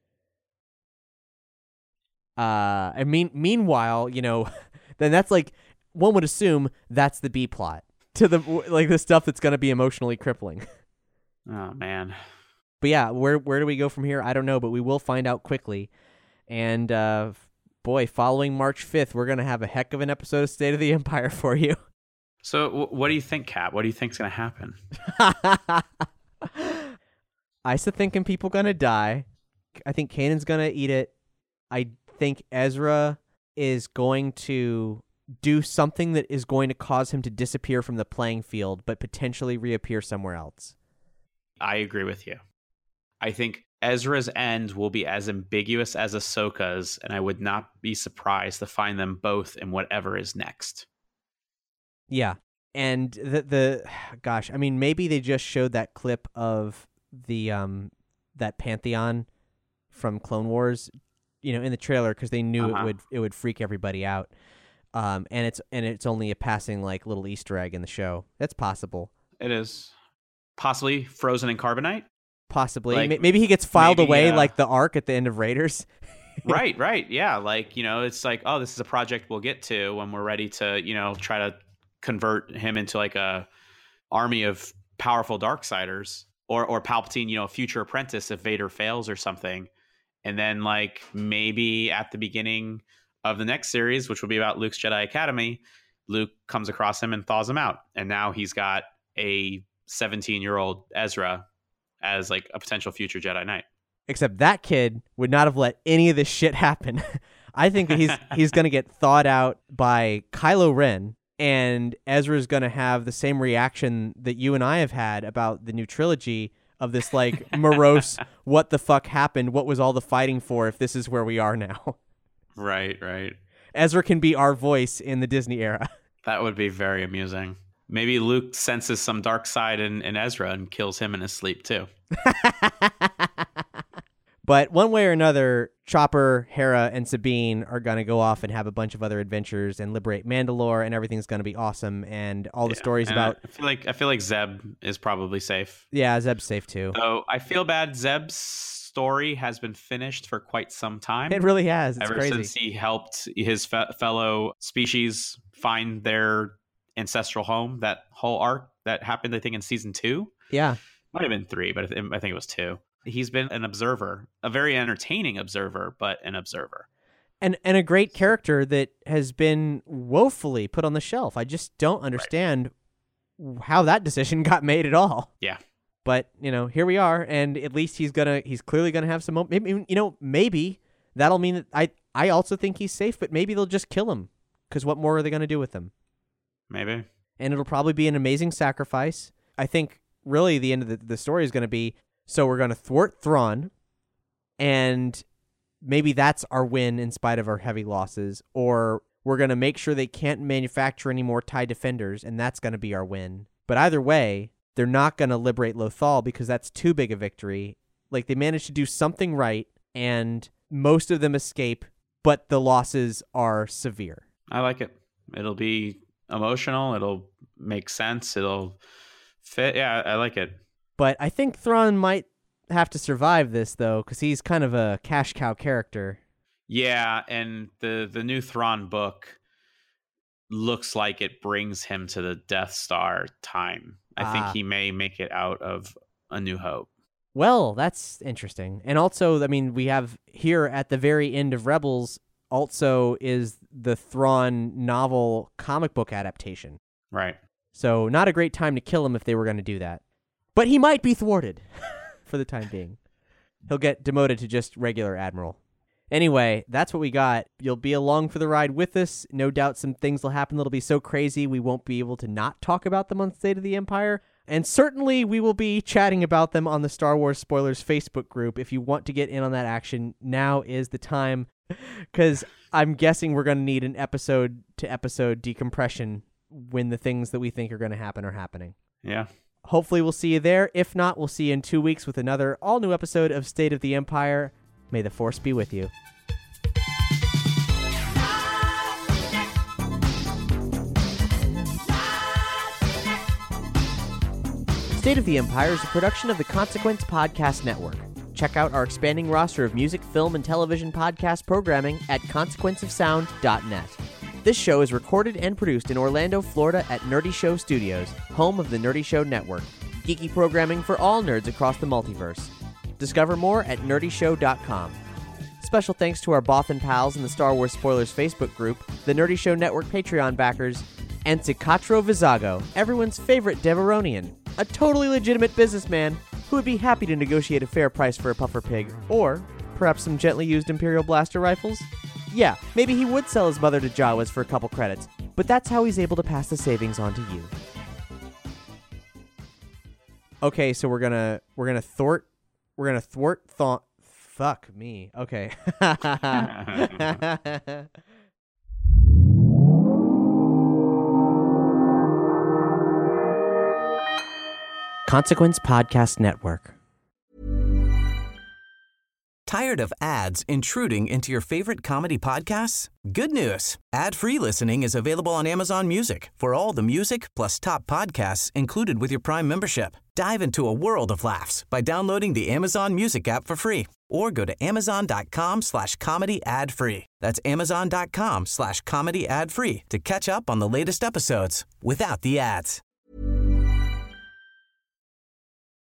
Speaker 2: Meanwhile, you know, then that's like, one would assume that's the B plot to the, like, the stuff that's going to be emotionally crippling.
Speaker 3: Oh, man.
Speaker 2: But yeah, where do we go from here? I don't know, but we will find out quickly. And, boy, following March 5th, we're going to have a heck of an episode of State of the Empire for you.
Speaker 3: So what do you think, Cap? What do you think's going to happen?
Speaker 2: I still thinking people going to die. I think Kanan's going to eat it. I think Ezra is going to do something that is going to cause him to disappear from the playing field, but potentially reappear somewhere else.
Speaker 3: I agree with you. I think Ezra's end will be as ambiguous as Ahsoka's, and I would not be surprised to find them both in whatever is next.
Speaker 2: Yeah. And gosh, I mean, maybe they just showed that clip of the that Pantheon from Clone Wars, you know, in the trailer, because they knew it would freak everybody out. And it's only a passing, like, little Easter egg in the show. That's possible.
Speaker 3: It is. Possibly frozen in carbonite?
Speaker 2: Possibly.
Speaker 3: Like,
Speaker 2: maybe he gets filed away like the Ark at the end of Raiders.
Speaker 3: Right. Yeah. Like, you know, it's like, oh, this is a project we'll get to when we're ready to, you know, try to convert him into like a army of powerful Darksiders, or Palpatine, you know, a future apprentice if Vader fails or something. And then, like, maybe at the beginning of the next series, which will be about Luke's Jedi Academy, Luke comes across him and thaws him out. And now he's got a 17-year-old Ezra as, like, a potential future Jedi Knight.
Speaker 2: Except that kid would not have let any of this shit happen. I think that he's going to get thawed out by Kylo Ren, and Ezra's going to have the same reaction that you and I have had about the new trilogy of this, like, morose, what the fuck happened? What was all the fighting for if this is where we are now?
Speaker 3: Right.
Speaker 2: Ezra can be our voice in the Disney era.
Speaker 3: That would be very amusing. Maybe Luke senses some dark side in Ezra and kills him in his sleep, too.
Speaker 2: But one way or another, Chopper, Hera, and Sabine are going to go off and have a bunch of other adventures and liberate Mandalore, and everything's going to be awesome. And all the stories about...
Speaker 3: I feel like Zeb is probably safe.
Speaker 2: Yeah, Zeb's safe, too.
Speaker 3: So I feel bad. Zeb's story has been finished for quite some time.
Speaker 2: It really has. It's
Speaker 3: Ever
Speaker 2: crazy.
Speaker 3: since he helped his fellow species find their ancestral home, that whole arc that happened, I think, in season 2.
Speaker 2: Yeah.
Speaker 3: Might have been 3, but I think it was 2. He's been an observer, a very entertaining observer, but an observer.
Speaker 2: And a great character that has been woefully put on the shelf. I just don't understand how that decision got made at all.
Speaker 3: Yeah.
Speaker 2: But, you know, here we are, and at least he's clearly gonna have some maybe that'll mean that I also think he's safe, but maybe they'll just kill him, because what more are they gonna do with him?
Speaker 3: Maybe.
Speaker 2: And it'll probably be an amazing sacrifice. I think really the end of the story is gonna be, so we're gonna thwart Thrawn, and maybe that's our win in spite of our heavy losses, or we're gonna make sure they can't manufacture any more TIE Defenders, and that's gonna be our win. But either way, they're not going to liberate Lothal because that's too big a victory. Like, they managed to do something right, and most of them escape, but the losses are severe.
Speaker 3: I like it. It'll be emotional. It'll make sense. It'll fit. Yeah, I like it.
Speaker 2: But I think Thrawn might have to survive this, though, because he's kind of a cash cow character.
Speaker 3: Yeah, and the new Thrawn book looks like it brings him to the Death Star time. I think he may make it out of A New Hope.
Speaker 2: Well, that's interesting. And also, I mean, we have here at the very end of Rebels also is the Thrawn novel comic book adaptation.
Speaker 3: Right.
Speaker 2: So not a great time to kill him if they were going to do that. But he might be thwarted for the time being. He'll get demoted to just regular admiral. Anyway, that's what we got. You'll be along for the ride with us. No doubt some things will happen that'll be so crazy we won't be able to not talk about them on State of the Empire. And certainly we will be chatting about them on the Star Wars Spoilers Facebook group. If you want to get in on that action, now is the time, because I'm guessing we're going to need an episode-to-episode decompression when the things that we think are going to happen are happening.
Speaker 7: Yeah.
Speaker 2: Hopefully we'll see you there. If not, we'll see you in 2 weeks with another all-new episode of State of the Empire. May the Force be with you. State of the Empire is a production of the Consequence Podcast Network. Check out our expanding roster of music, film, and television podcast programming at consequenceofsound.net. This show is recorded and produced in Orlando, Florida at Nerdy Show Studios, home of the Nerdy Show Network. Geeky programming for all nerds across the multiverse. Discover more at nerdyshow.com. Special thanks to our Bothan pals in the Star Wars Spoilers Facebook group, the Nerdy Show Network Patreon backers, and Cicatro Vizago, everyone's favorite Deveronian, a totally legitimate businessman who would be happy to negotiate a fair price for a puffer pig, or perhaps some gently used Imperial blaster rifles. Yeah, maybe he would sell his mother to Jawas for a couple credits, but that's how he's able to pass the savings on to you. Okay, so we're gonna thwart. Fuck me. Okay. Consequence Podcast Network.
Speaker 1: Tired of ads intruding into your favorite comedy podcasts? Good news. Ad-free listening is available on Amazon Music for all the music plus top podcasts included with your Prime membership. Dive into a world of laughs by downloading the Amazon Music app for free or go to amazon.com/comedy ad-free. That's amazon.com/comedy ad-free to catch up on the latest episodes without the ads.